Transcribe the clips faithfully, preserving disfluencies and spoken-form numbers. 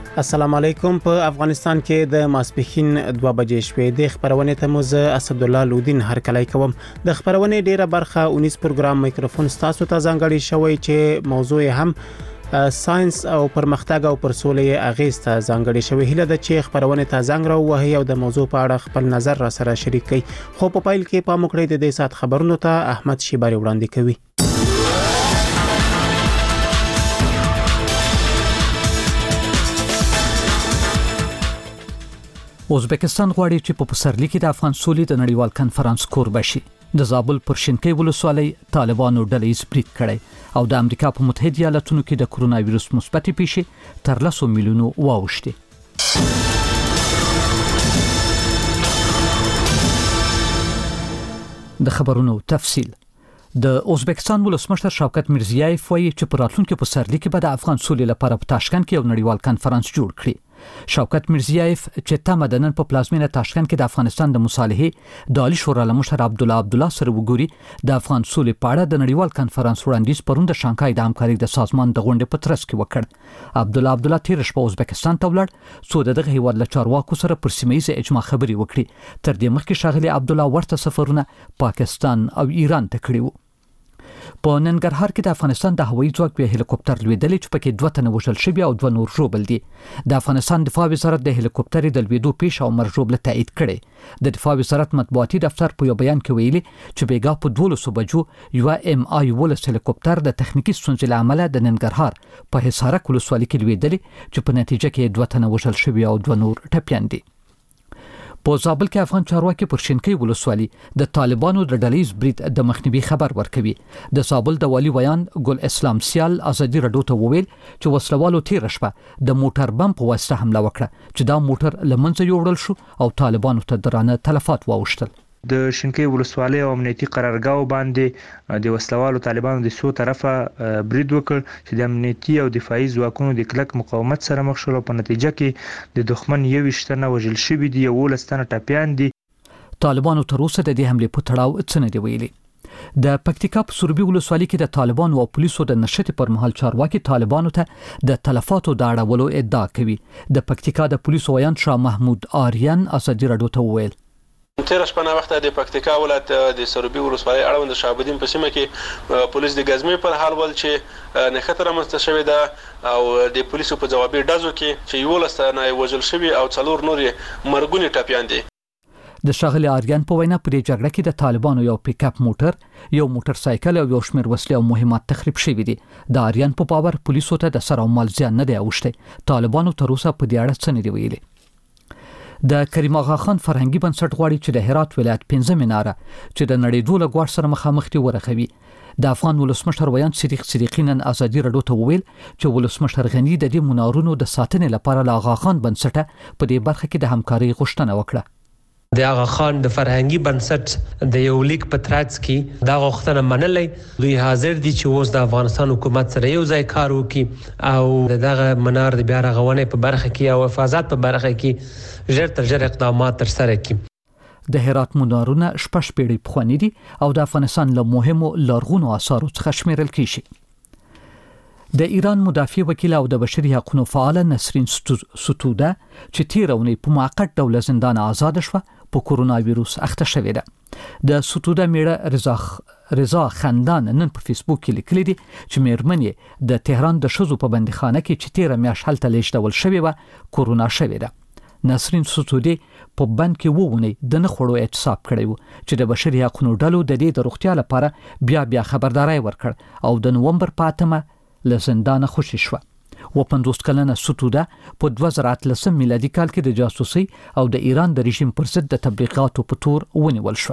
السلام علیکم. په افغانستان کې د ماسپښین دوه بجې شوې د خبرونه ته مو زه اسد الله لودین هرکلی کوم. د خبرونه ډیره برخه اونیس پروګرام میکروفون تاسو ته ځانګړی شوی چې موضوع هم ساينس او پرمختګ او پرسولې اغیز ته ځانګړی شوی. هله د چې خبرونه ته ځنګ راوهي او د موضوع په اړه خپل نظر را سره شریک کړي. خو په پایل کې په مکړې د دې سات خبرونو ته احمد شیباری وړاندې کوي. ازبکستان غواړي چې په پسرلي کې د افغان سولې د نړیوال کنفرانس کوربه شي. د زابل پر شینکۍ ولسوالۍ طالبانو ډلې سپریټ کړي او د امریکا په متحده ایالاتونو کې د کرونا وایروس مثبتې پیښې تر لسو میلیونو واوښتې. د خبرونو تفصیل. د ازبکستان ولسمشر شوکت میرزیایف وایي چې په راتلونکي پسرلي کې به د افغان سولې لپاره په تاشکند کې یو نړیوال کنفرانس جوړ کړي. شوکت میرزیایف چې تمه د نن په پلازمینه تاشکند کې د افغانستان د مصالحې د عالی شورا مشر عبد الله عبد الله سره وګوري د افغان سولې په اړه د نړیوال کنفرانس وړاندیز پرون د شانګهای د همکارۍ د سازمان د غونډې په ترڅ کې وکړ. عبد الله عبد الله تیر شپه ازبکستان ته ولاړ څو دغه هیواد له چارواکو سره پر سیمه ییز اجماع خبري وکړي. تر دې مخکې ښاغلي عبد الله ورته سفرونه پاکستان او ایران ته کړي وو. په ننګرهار کې د افغانستان د هوایي ځواک په هلیکوپټر لویدلې چې پکې دوه تنه وژل شوي او دوه نور ژوبل دي. د افغانستان دفاع وزارت د هلیکوپټر د لویدو پیښه او مرجوبله تایید کړي. د دفاع وزارت مطبوعاتي دفتر په یو بیان کې ویلي چې بیګا په دولسو بجو یو ام آی ولس هلیکوپټر د تخنیکی ستونزې له امله د ننګرهار په حصارک ولسوالۍ کې لویدلې چې په نتیجه کې دوه تنه وژل شوي او دوه نور ټپیان دي. په زابل کې افغان چارواکي پر شینکۍ ولسوالۍ د طالبانو د ډلې برید د مخنیوي خبر ورکوي. د زابل د والی ویان ګل اسلام سیال ازادي رادیو ته وویل چې وسلوالو تیر شپه د موټر بم په واسطه حمله وکړه چې دا موټر لمنځه یوړل شو او طالبانو ته درانه تلفات واوښتل. د شینکۍ ولسوالۍ او امنیتي قرارګاو باندې د وسلوالو طالبانو د سو طرفه برید وکړ چې د امنیتي او دفاعي ځواکونو د کلک مقاومت سره مخ شول. په نتیجه کې د دښمن یوویشت تنه وژل شوي دي، یولس تنه ټپیان دي. طالبانو تر اوسه د دې حملې په تړاو څه نه دی ویلي. د پکتیکا په سوربي ولسوالۍ کې د طالبانو او پولیسو د نشټې پر مهال چارواکي طالبانو ته د تلفاتو د اړولو ادعا کوي. د پکتیکا د پولیسو ویان شاه محمود آریان ازادي رادیو ته وویل تیر شپه نه وخت د پکتیکا ولایت د سروبي ولسوالۍ اړوند شعبدین په سیمه کې پولیس د غزمې پر حال ول چې نه خطر رامنځته شوی ده او د پولیسو په جوابي ډزو کې چې یو لسنه وژل شوی او څلور نور مرګونی ټپیان دي. د شاغلي آریان په وینا په دې جګړه کې د طالبانو یو پیک اپ موټر، یو موټر سایکل او یو شمېر وسلې او مهمات تخریب شوي دي. د آریان په باور پولیسو ته د سر او مال زیان نه دی اوښتی. طالبانو تر اوسه په دې اړه څه نه دی ویلي. د کریم آغا خان فرهنګي بنسټ غواړي چې د هرات ولایت پنځه مناره چې د نړیدو له ګواښ سره مخامخ دي ورغوي. د افغان ولسمشر ویان صدیق صدیقی نن ازادي رادیو ته وویل چې ولسمشر غنی د دې منارونو د ساتنې لپاره له آغا خان بنسټه په دې برخه کې د همکارۍ غوښتنه وکړه. د آغا خان د فرهنګي بنسټ د یو لیک په ترڅ کې دا غوښتنه منلې. دوی حاضر دي چې اوس د افغانستان حکومت سره یو ځای کار وکړي او دغه منار د بیا رغونې په برخه کې او حفاظت په برخه کې ژر تر ژره اقدامات تر سره کړي. د هرات منارونه شپږ پیړۍ پخواني دي او د افغانستان له مهمو لرغونو آثارو څخه شمیرل کیږي. د ایران مدافع وکیل او د بشري حقوقو فعال نسرین ستوده چې تیر اونۍ په موقت ډول زندان آزاد شوه په کرونا وایروس اخته شوې ده. د ستوده میړه رضا رضا خندان نن په فیسبوک کې لیکلي دي چې میرمنې د تهران د شذو په بندیخانه کې چې تیر میاشت هلته لیږدول شوې وه کرونا شوې ده. نسرین ستوده په بند کې وونه د نه خړو اعتصاب کړی وو چې د بشري حقوقو ډلو د دې د روغتیا لپاره بیا بیا خبرداري ورکړ او د نومبر په اتمه له زندان خوشی شوه. و پنځوس کلنه ستوده په دوه زره اتلسم میلادي کال کې د جاسوسي او د ایران د رژیم پر ضد د تبلیغاتو په تور ونیول شو.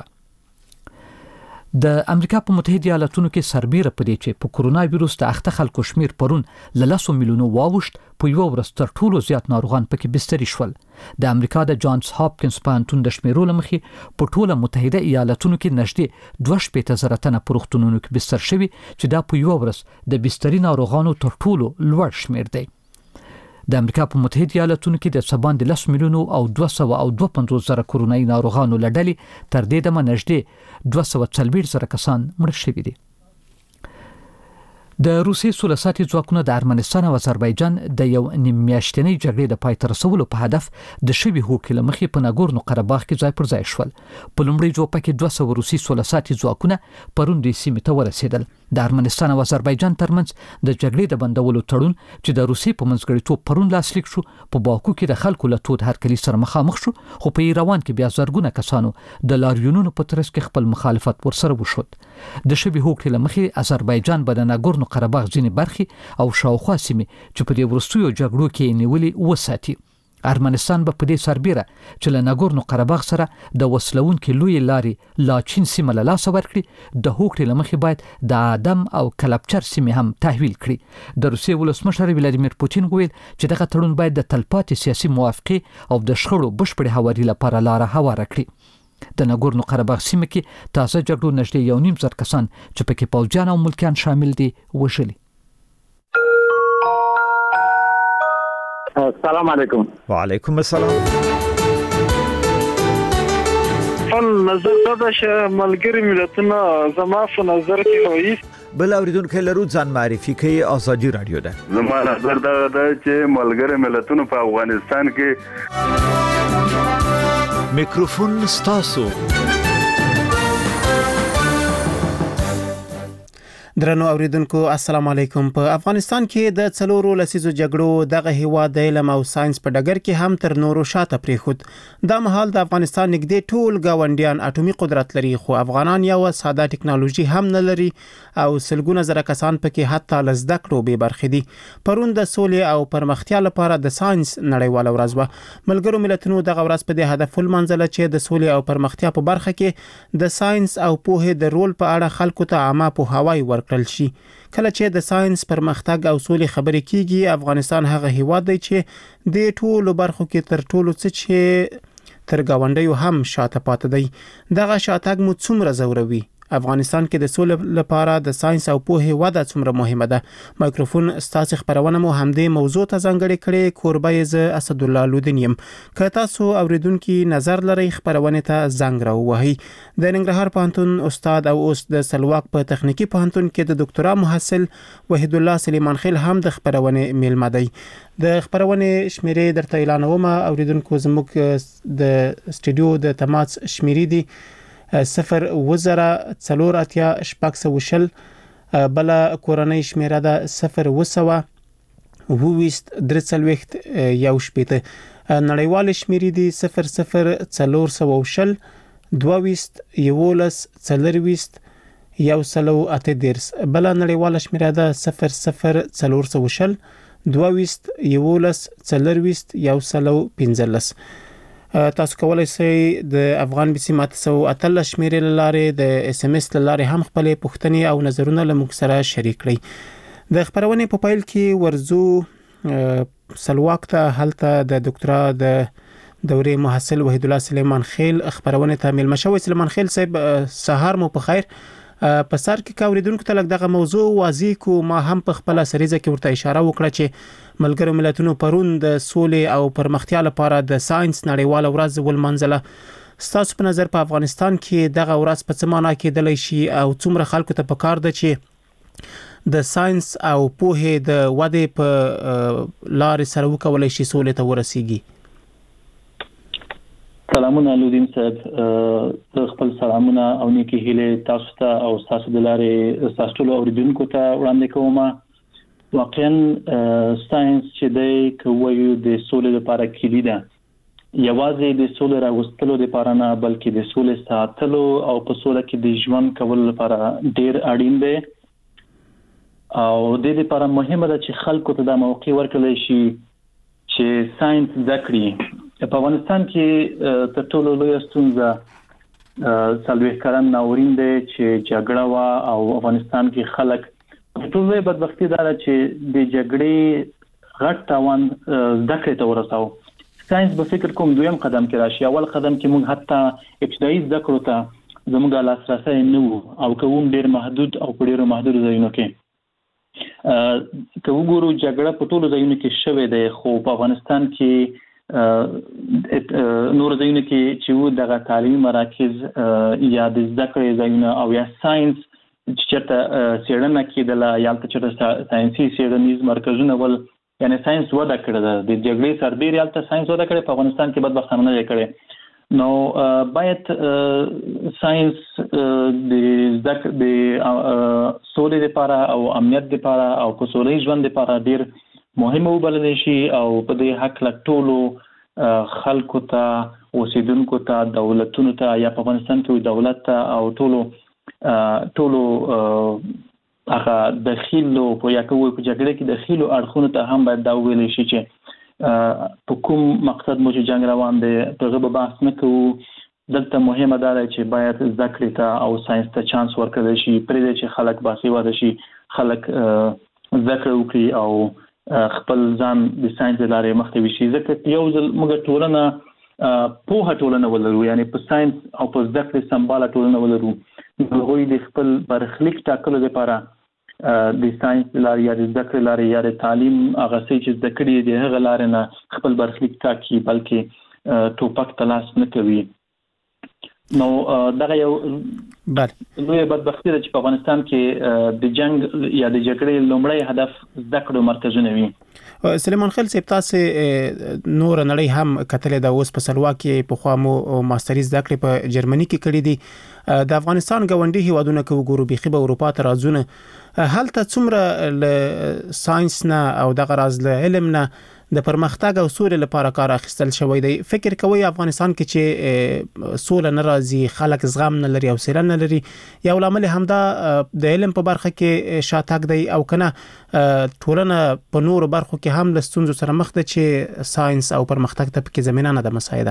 د امریکا په متحده ایالاتونو کې سربیره پدې چې په کرونا وایروس د اخته خلکو شمیر پرون ل لسو میلیونو واوښت په یو ورځ تر ټولو زیات ناروغان پکې بستري شول. د امریکا د جانز هاپکینز پوهنتون د شمیرو لمخې په ټوله متحده ایالاتونو کې نږدې دوه شپېته زره تنه په روغتونونو کې بستر شوي چې دا په یو ورځ د بستري ناروغانو تر ټولو لوړ شمیر دی. د امریکا په متحده ایالاتونو کې د سبان د لس میلیونو او دوه سوه او دوه پنځوس زره کورونایي ناروغانو لړلې تر دې دمه نږدې دوه سوه څلوېښت زره کسان مړه شوي دي. د روسي سولساتي ځواکونو د ارمنستان او آذربایجان د یو نیم میاشتنۍ جګړې د پای ته رسولو په هدف د شوي هوکړې له مخې په ناګورنو قرهباغ کې ځای پر ځای شول. په لومړي جوپه کې دوه سوه روسي سولساتي ځواکونه پرون د سیمې ته ورسېدل. د ارمنستان او آذربایجان ترمنځ د جګړې د بندولو تړون چې د روسي په منځګړیتوب پرون لاسلیک شو په باکو کې د خلکو له تود هرکلي سره مخامخ شو، خو په ایروان کې بیا زرګونه کسانو د لاریونونو په ترڅ کې خپل مخالفت ورسره وشود. د شوي هوکړې له مخې آذربایجان به د ناګورنو قرهباغ ځینې برخې او شاوخوا سیمې چې په دې وروستیو جګړو کې نیولې وساتي. ارمنستان به په دې سربیره چې له ناګورنو قرهباغ سره د وسلوونکي لوی لارې لاچین سیمه له لاسه ورکړي، د هوکړې له مخې باید د آدم او کلبچر سیمې هم تحویل کړي. د روسیې ولسمشر ولادیمیر پوتین وویل چې دغه تړون باید د تلپاتې سیاسي موافقې او د شخړو بشپړې هواري لپاره لاره هواره کړي. د ناګورنو قرهباغ سیمه کې تازه جګړو نږدې یو نیم زر کسان چې پکې پوځیان او ملکیان شامل دي وژلي. السلام علیکم. وعلیکم السلام. فل نظر دا چې ملګری ملتونه زما په نظر کې وایي بل اوریدونکو لرو ځان معرفي کوي. ازادي رادیو ده. زما نظر دا ده چې ملګری ملتونه په افغانستان کې میکروفون ستاسو. درنو اوریدونکو السلام علیکم. په افغانستان کې د څلورو لسیزو جګړو دغه هیواد د علم او ساينس په ډګر کې هم تر نورو شاته پریخود. دا مهال د افغانستان نږدې ټول گاونډیان اټومي قدرت لري، خو افغانان یو ساده ټکنالوژي هم نه لري او سلګونه زره کسان پکې حتی لزده کړو به برخې دي. پرون د سولې او پرمختیا لپاره د ساينس نړیواله ورځ و. ملګرو ملتونو دغه ورځ په دې هدف ولمنځله چې د سولې او پرمختیا په برخه کې د ساينس او پوهې د رول په اړه خلکو ته عامه پوهاوی ورکړي شي. کله چې د ساينس پرمختګ او سولې خبرې کیږي، افغانستان هغه هیواد دی چې د ټولو برخو کې تر ټولو څه چې تر گاونډیو هم شاته پاتې دی. دغه شاتګ مو څومره زوروي؟ افغانستان کې د سولې لپاره د ساينس او پوهې وده څومره مهمه ده؟ مایکروفون ستاسو خبرونه مو همدې موضوع ته ځانګړې کړې. کوربه ز اسد الله لودین یم. که تاسو اوریدونکو نظر لرئ خبرونه ته زنګ راوهئ. د ننګرهار پوهنتون استاد او اوس د سلواک په تخنیکی پوهنتون کې د ډاکټرا محصل وحید الله سلیمان خیل هم د خبرونه میلمه دی. د خبرونه شمیرې درته اعلانوم. اوریدونکو زموږ د سټوډیو د تماس شمیرې دی صفر وزره څلور اتیا شپږ سوه شل، بل کورنۍ شمیره ده صفر وسوه وویست درې څلوېښت یو شپېته. نړیوال شمیرې دي صفر صفر څلور سوه شل دوه ویست یولس څلرویست یو سلو اته دیرس. بل نړیوال شمیره ده صفر صفر څلور سوه شل دوه ویست یولس څلرویست یو سلو پنځلس. تاسو کولای شئ د افغان بي سي ماته سو اتل شمیرې لاره د اس ام اس لاره هم خپل پوښتنې او نظرونه لموږ سره شریک کړئ. د خبرونه په پایل کې ورزو سلواک ته هلته د ډاکټرا د دورې محصل وحید الله سلیمان خیل خبرونه ته ملما شوی. سلیمان خیل صاحب سهار مو په خیر. په سر کې کاوریدونکو ته لږ دغه موضوع واضح کو. ما هم په خپل سریزه کې ورته اشاره وکړه چې ملګرو ملتونو پرون د سولې او پرمختیا لپاره د ساينس نړیواله ورځ ولمنځله. ستاسو په نظر په افغانستان کې دغه ورځ په څه معنا کېدلی شي او څومره خلکو ته پکار ده چې د ساينس او پوهې د ودې په لارې سره وکولای شي سولې ته ورسیږي؟ سلامونه لودین صاحب. خپل سلامونه او نیکی هیله تاسو ته او تاسو د لارې تاسو ټول اوریدونکو ته وړاندې کوم. واقعا ساينس چې د کویو د سولې لپاره کلیدي ده. یوازې د سولې راوستلو لپاره نه بلکې د سولې ساتلو او په سوله کې د ژوند کولو لپاره ډیر اړین دی. او د دې لپاره مهمه ده چې خلکو ته د موقع ورکړل شي چې ساينس ذکرې. په افغانستان کې تر ټولو لوی ستونزه څلوېښت کلن ناورین دی چې جګړه وا او افغانستان کې خلک ټولې بدبختی دار چې د جګړې غټ تاوان ذکر ته ورساو. ساينس به فکر کوم دویم قدم کې راشي. اول قدم کې موږ حتی ابتدایي ذکر ته زموږ لاسرسي نه وو او کوم ډیر محدود او ډیر محدود ځایونو کې. که وګورو جګړه په ټولو ځایونو کې شوې ده، خو په افغانستان کې نور ځایونه کې چې و دغه تعلیمي مراکز یا د ذکر ځایونه او یا ساينس چې چېرته څېړنه کېدله یا هلته چېرته ساینسي څېړنیز مرکزونه ول، یعنې ساینس وده کړې ده. د جګړې سربېرې هلته ساینس وده کړې، په افغانستان کې بدبختانه نه دی کړی. نو باید ساینس د زده د سولې لپاره او امنیت لپاره او په سولهییز ژوند لپاره ډېر مهم وبللی شي، او په دې هکله ټولو خلکو ته، اوسیدونکو ته، دولتونو ته، یا په افغانستان کې دولت ته او ټولو ټولو هغه دخیلو په یا کوو په جګړه کې دخیلو اړخونو ته هم باید دا وویلی شي چې په کوم مقصد مو چې جنګ روان دی په هغه به بحث نه کوو. دلته مهمه دا ده چې باید زده کړې ته او ساینس ته چانس ورکړی شي، پرېږدی چې خلک باسواده شي، خلک زده کړه وکړي او خپل ځان د ساینس له لارې مخته وشي. ځکه یو ځل موږ ټولنه پوهه ټولنه ولرو، یعنې په ساینس او په زده کړې سمباله ټولنه ولرو، نو هغوی د خپل برخلیک ټاکلو لپاره د ساینس لارې یا د زده کړې لارې یا د تعلیم هغه څه چې زده کړي د هغه لارې نه خپل برخلیک ټاکي، بلکې ټوپک ته لاس نه کوي. نو دغه یو لویه بدبختي ده چې په افغانستان کې د جنګ یا د جګړې لومړی هدف زده کړو مرکزونه وي. سلیمان خیل صاحب، تاسې نور نړۍ هم کتلې ده، اوس په سلوا کې پخوا مو ماستري زده کړې په جرمني کې کړې دي. د افغانستان ګاونډي هیوادونه که وګورو بیخي به اروپا ته راځونه، هلته څومره له ساینس نه او دغه راز له علم نه د پرمختګ او سولې لپاره کار اخیستل شوی دی. فکر کوئ افغانستان کې چې سوله نه راځي، خلک زغم نه لري او حوصله نه لري، یو لامل همدا د علم په برخه کې شاتګ دی، او کنه ټولنه په نورو برخو کې هم له ستونزو سره مخ ده چې ساینس او پرمختګ ته پکې زمینه نه ده مساعده؟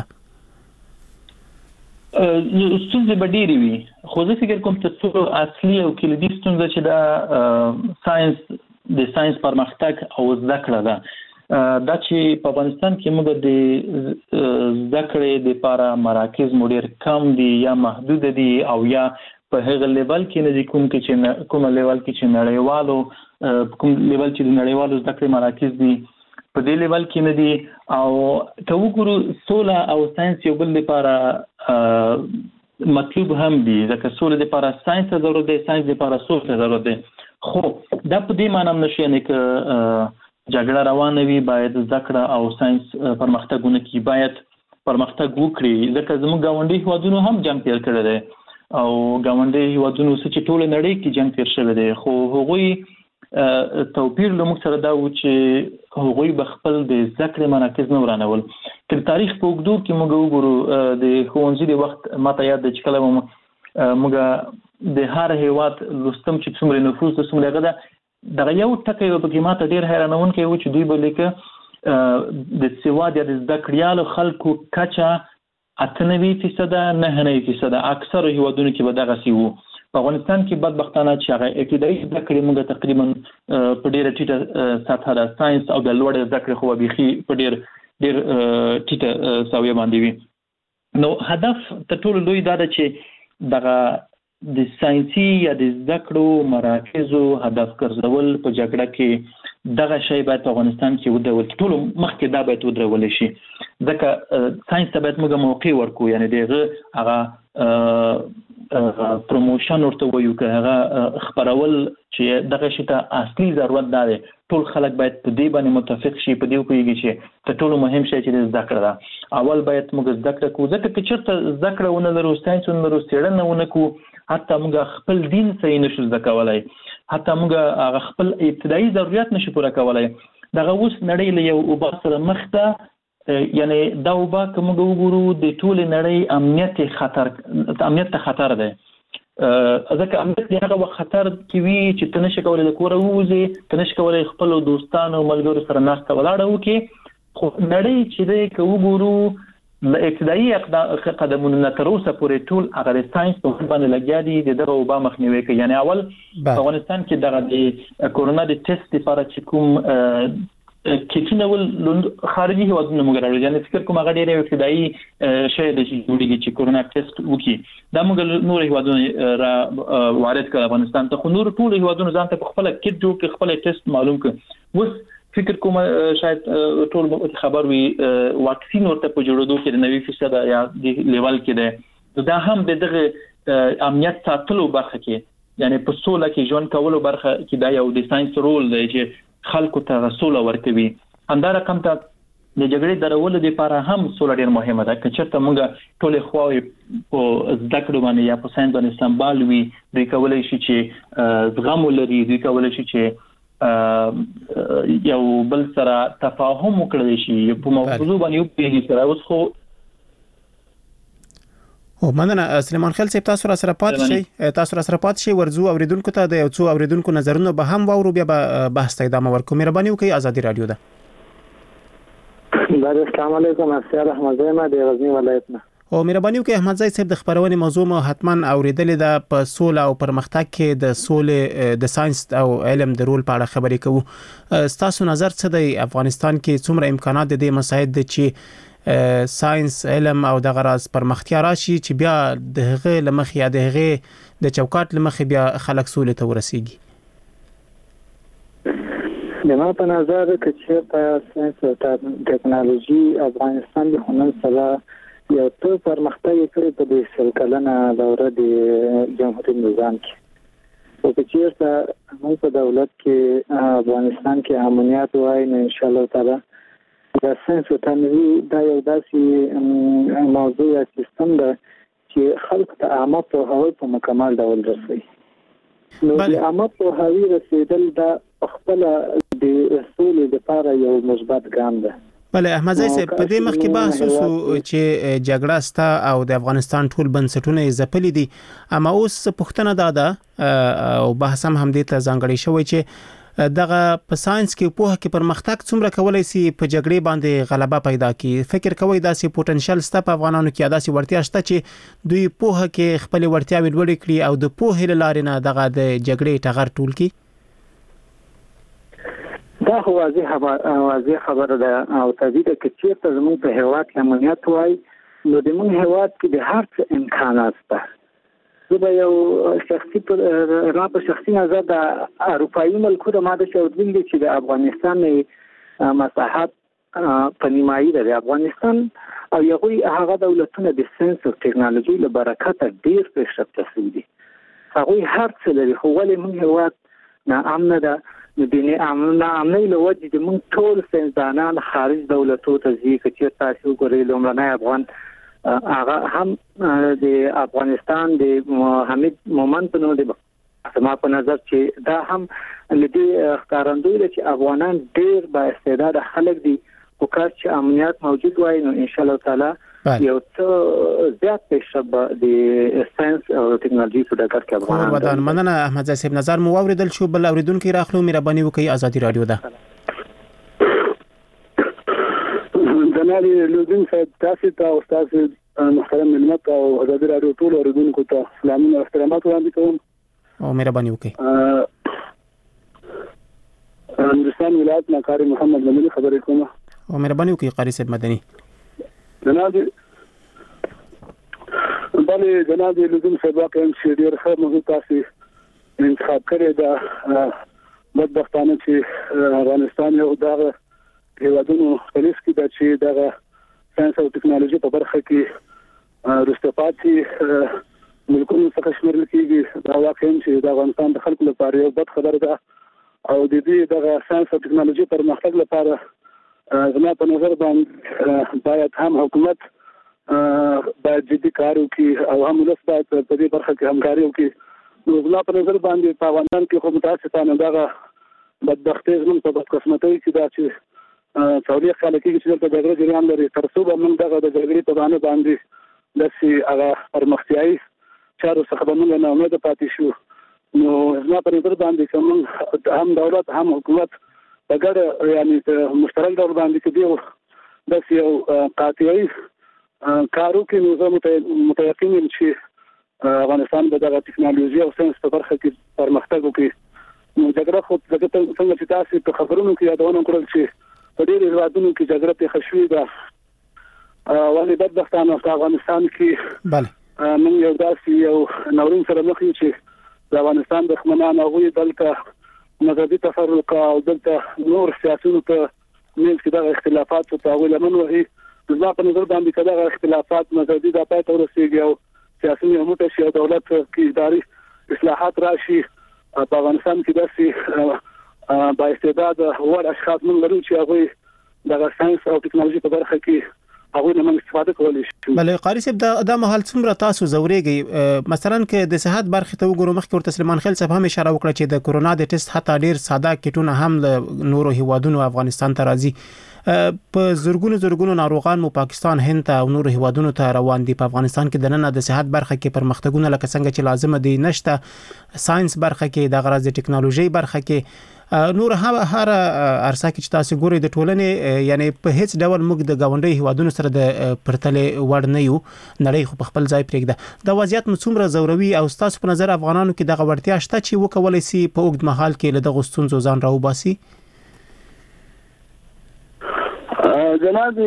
ستونزې به ډېرې وي، خو زه فکر کوم چې ټولو اصلي او کلیدي ستونزه چې دا ساینس د ساینس پرمختګ او زده کړه ده. دا چې په افغانستان کې موږ د زده کړې لپاره مراکز مو ډېر کم دي یا محدود دي، او یا په هغه لیول کې نه دي کوم کې چې کوم لیول کې چې نړیوالو کوم لیول چې د نړیوالو زده کړې مراکز دي په دې لیول کې نه دي. او که وګورو سوله او ساینس یو بل لپاره مطلوب هم دي، ځکه سوله لپاره ساینس ته ضرورت دی، ساینس لپاره سوله ته ضرورت دی. خو دا په دې معنی هم نشي یعنې که جګړه روانه وي باید زده کړه او ساینس پرمختګونه کې باید پرمختګ وکړي، ځکه زموږ ګاونډي هیوادونو هم جنګ تیر کړی دی او ګاونډي هیوادونو څه چې ټوله نړۍ کې جنګ تیر شوی دی، خو هغوی توپیر له موږ سره دا و چې هغوی به خپل د زده کړې مراکز نه ورانول. که د تاریخ په اوږدو کې موږ وګورو د ښوونځي د وخت ماته یاد ده چې کله به موږ د هر هیواد لوستم چې څومره نفوس ده څومره هغه ده، دغه یو ټکی به پکې ماته ډېر حیرانونکی و چې دوی به لیکه د سواد یا د زده کړیالو خلکو کچه اته نوي فیصده نهه نوي فیصده اکثرو هیوادونو کې به دغسې وو. په افغانستان کې بدبختانه چې هغه ابتدایي زده کړې موږ تقریبا په ډېره ټیټه سطحه ده، ساینس او د لوړې زده کړې خو بیخي په ډېر ډېر ټیټه ساویه باندې وي. نو هدف تر ټولو لوی دا ده چې دغه د ساینسي یا د زده کړو مراکزو هدف ګرځول په جګړه کې دغه شی باید په افغانستان کې ودرول، ټولو مخکې دا باید ودرولی شي، ځکه ساینس ته باید موږ موقع ورکړو، یعنې د هغه هغه پروموشن ورته وایو، که هغه خپرول چې دغه شي ته اصلي ضرورت دا دی، ټول خلک باید په دې باندې متفق شي، په دې وپوهېږي چې تر ټولو مهم شی چې د زده کړه ده. اول باید موږ زده کړه کوو، ځکه که چېرته زده کړه ونه لرو، ساینس ونه لرو، څېړنه ونه کوو، حتی موږ خپل دین صحیح نشو زده کولی، حتی موږ هغه خپل ابتدایي ضرورت نشو پوره کولی. دغه اوس نړۍ له یو اوبه سره مخ ده، یعنې دا اوبه که موږ وګورو د ټولې نړۍ امنیت خطر امنیت ته خطر دی، ځکه امنیت د هغه وخت خطر کې وي چې ته نشې کولی د کوره ووځې، ته نشې کولی خپلو دوستانو ملګرو سره ناسته ولاړه وکړې. خو نړۍ چې دی که وګورو له ابتدایي قدمونو نه تر اوسه پورې ټول هغه د ساینس په مخ باندې لګیا دي د دغه وبا مخنیوی کوي. یعنې اول په افغانستان کې دغه د کورونا د ټیسټ لپاره چې کوم کیټونه ول خارجي هیوادونه موږ راوړل، یعنې فکر کوم هغه ډېر ابتدایي شی دی چې جوړېږي چې کورونا ټیسټ وکړي، دا موږ نور هیوادونه را وارد کړل افغانستان ته، خو نور ټول هیوادونه ځان ته خپله کیټ جوړ کړي، خپله ټیسټ معلوم کړي. اوس فکر کوم شاید ټول خبر وي واکسین ورته په جوړېدو کې د نوي فیصده یا د لیول کې دی، دا هم د دغه امنیت ساتلو برخه کې یعنی په سوله کې ژوند کولو برخه کې دا یو د ساينس رول دی چې خلکو ته سوله ورکوي. همدا رقم ته د جګړې درولو لپاره هم سوله ډېر مهمه ده. که چېرته موږ ټول خواوې په زده کړو باندې یا په ساينس باندې سمبال وي، دوی کولای شي چې زغم ولري، دوی کولای شي چې یو بل سره تفاهم وکړي شي په موضوع باندې یو پیږي سره. اوس خو او مننه سلیمان خیل صاحب، تاسو را سره پات شئ تاسو را سره پات شئ ورزو اوریدونکو ته د یو څو اوریدونکو نظرونه به هم واورو، بیا به بحث ته ادامه ورکوم. مهرباني وکړئ. آزادي رادیو ده. السلام علیکم. اسیار احمد زما د غزنی ولایت نه. او مهرباني وکړئ احمد زای صاحب، د خبرونې موضوع مو حتما اوریدلې ده. په سوله او پرمختګ کې د سولې د ساينس او علم د رول په اړه خبرې کوو. تاسو نظر څه دی؟ افغانستان کې څومره امکانات د دې مسایل د چې ساينس علم او د غراز پرمختیا راشي چې بیا د هغه لمخ یا د هغه د چوکاټ لمخ بیا خلک سولې ته ورسیږي؟ زما په نظر کې چې په ساينس او ټکنالوژي افغانستان د هنر سره یو څه پرمختګ کړی په دې سل کلنه دوره د جمهوریت نظام کې. او چې چیرته موږ په دولت کې افغانستان کې امنیت وای نو ان شاء الله تعالی د ساينس او ټکنالوژي دا یو داسې موضوع یا سیستم ده چې خلک ته عامه پوهاوی په مکمل ډول رسوي. نو د عامه پوهاوی رسیدل دا خپل د سولې لپاره یو مثبت ګام ده. بله احمد زای صاحب، په دې مخکې بحث وشو چې جګړه ستا او د افغانستان ټول بنسټونه یې ځپلي دي، اما اوس پوښتنه دا ده او بحث هم همدې ته ځانګړی شوی چې دغه په ساينس کې په هغه کې پرمختګ څومره کولای شي په جګړې باندې غلبه پیدا کړي. فکر کوي دا سي پوتنشل ستا په افغانانو کې داسې ورتیا شته چې دوی په هغه کې خپل ورتیاوې لوړې کړي او د پوهې لارې نه دغه د جګړې ټغر ټول کړي. دا خو واضح خبره واضح خبره ده او تدید کې چې زموږ په هیواد کې امنیت وای نو د موږ هیواد کې د هر څه امکانات شته. زه به یو شخصي را په شخصي نظر د اروپایي ملکو د ماده شوډل دي چې د افغانستان مساحت په نیمایي د افغانستان او یوه هغه دولتونه د ساينس او ټکنالوژي له برکته ډیر پیشرفته شوي دي. هغه هر څه لري خو ولې موږ هیواد نه امن ده د دیني امن امنۍ له وجې د موږ ټول ساينسدانان خارج دولتو ته ځي. چې تاسو ګورئ لومړنی افغان هغه هم د افغانستان د حمید مومند په نوم دی. زما په نظر چې دا هم لدی ښکارندوی دی چې افغانان ډیر با استعداد خلک دي او کار چې امنیت موجود وای نو ان شاء الله تعالی یو څه زیات پیشرفت د ساينس او ټکنالوژي په ډګر کې افغانان. ودان مننه احمد زای صاحب، نظر مو اوریدل شو. بل اوریدونکو راخلو مهرباني وکړئ. آزادي رادیو ده. جناب لودین صاحب، تاسو ته او تاسو محترم ملت او آزادي رادیو ټول اوریدونکو ته سلامونه او احترامات وړاندې کوم. او مهرباني وکړئ. هندوستان ولایت نه قاری محمد مدني خبرې کوم. او مهرباني وکړئ قاری صاحب مدني. جناب بله جناب لودین صاحب، واقعا چې ډېر ښه موضوع تاسو انتخاب کړی ده. بدبختانه چې افغانستان یو دغه هیوادونو پولیس کې د چې دغه ساينس او ټکنالوژي په برخه کې رستپاتي ملکونو څخه شمېرل کېږي. دا واقعا چې د افغانستان د خلکو لپاره یو بد خبر ده او د دې دغه ساينس او ټکنالوژي پرمختګ لپاره زما په نظر باندې باید هم حکومت باید جدي کار وکړي او هم ولس باید په دې برخه کې همکاري وکړي. نو زما په نظر باندې په افغانستان کې خو متاسفانه دغه بدبختي زموږ په بدقسمتۍ کې دا چې څولې خلک چې دلته د جګړې جریان لري تر څو به موږ دغه د جګړې په باندې باندې داسې هغه پرمختیایي چارو څخه به موږ نه امیده پاتې شو. نو زما په نظر باندې که موږ هم دولت هم حکومت په ګډه یعنې په مشترک ډول باندې کې دی داسې یو قاطعي کار وکړي نو زه متیقن یم چې افغانستان به دغه ټکنالوژي او ساينس په برخه کې پرمختګ وکړي. نو جګړه خو څنګه چې تاسو په خبرونو کې یادونه کړل چې په ډېرو هېوادونو کې جګړه پېښه شوې ده، ولې بدبختانه په افغانستان کې بله موږ یو داسې یو ناورین سره مخ یو چې د افغانستان دښمنان هغوی دلته مذهبي تفرق او دلته نور سیاسیونو په منځ کې دغه اختلافات په هغوی لمن وهي. زما په نظر باندې که دغه اختلافات مذهبي دا پای ته ورسېږي او سیاسي موټی شي او دولت کې اداري اصلاحات راشي په افغانستان کې داسې با استعداد وړ اشخاص موږ لرو چې هغه د ساينس او ټکنالوژي په برخه کې هغه نه موږ استفاده کولای شو. بلې قاری صاحب دا د محل څومره تاسو زوريږي مثلا کې د صحت برخه ته وګورو مخکې ورته سليمان خیل صاحب هم اشاره وکړه چې د کورونا د ټیسټ حتی ډیر ساده کټونه هم له نورو هیوادونو افغانستان ته راځي. په زورګونو زورګونو ناروغان مو پاکستان هند ته او نورو هیوادونو ته روان دي. په افغانستان کې د نن د صحت برخه کې پرمختګونه لکه څنګه چې لازم دي نشته. ساينس برخه کې د غراض د ټکنالوژي برخه کې نور هغه هر ارسا کې چې تاسو ګورئ د ټولنې یعنی په هیڅ ډول موږ د گاونډي هیوادونو سره د پرتلې وړ نه یو. نړۍ خو په خپل ځای پرېږده. دا وضعیت مو څومره زوروي او تاسو په نظر افغانانو کې دغه وړتیا شته چې وکولای شي په اوږد مهال کې له دغه ستونزو ځان راوباسي؟ جناب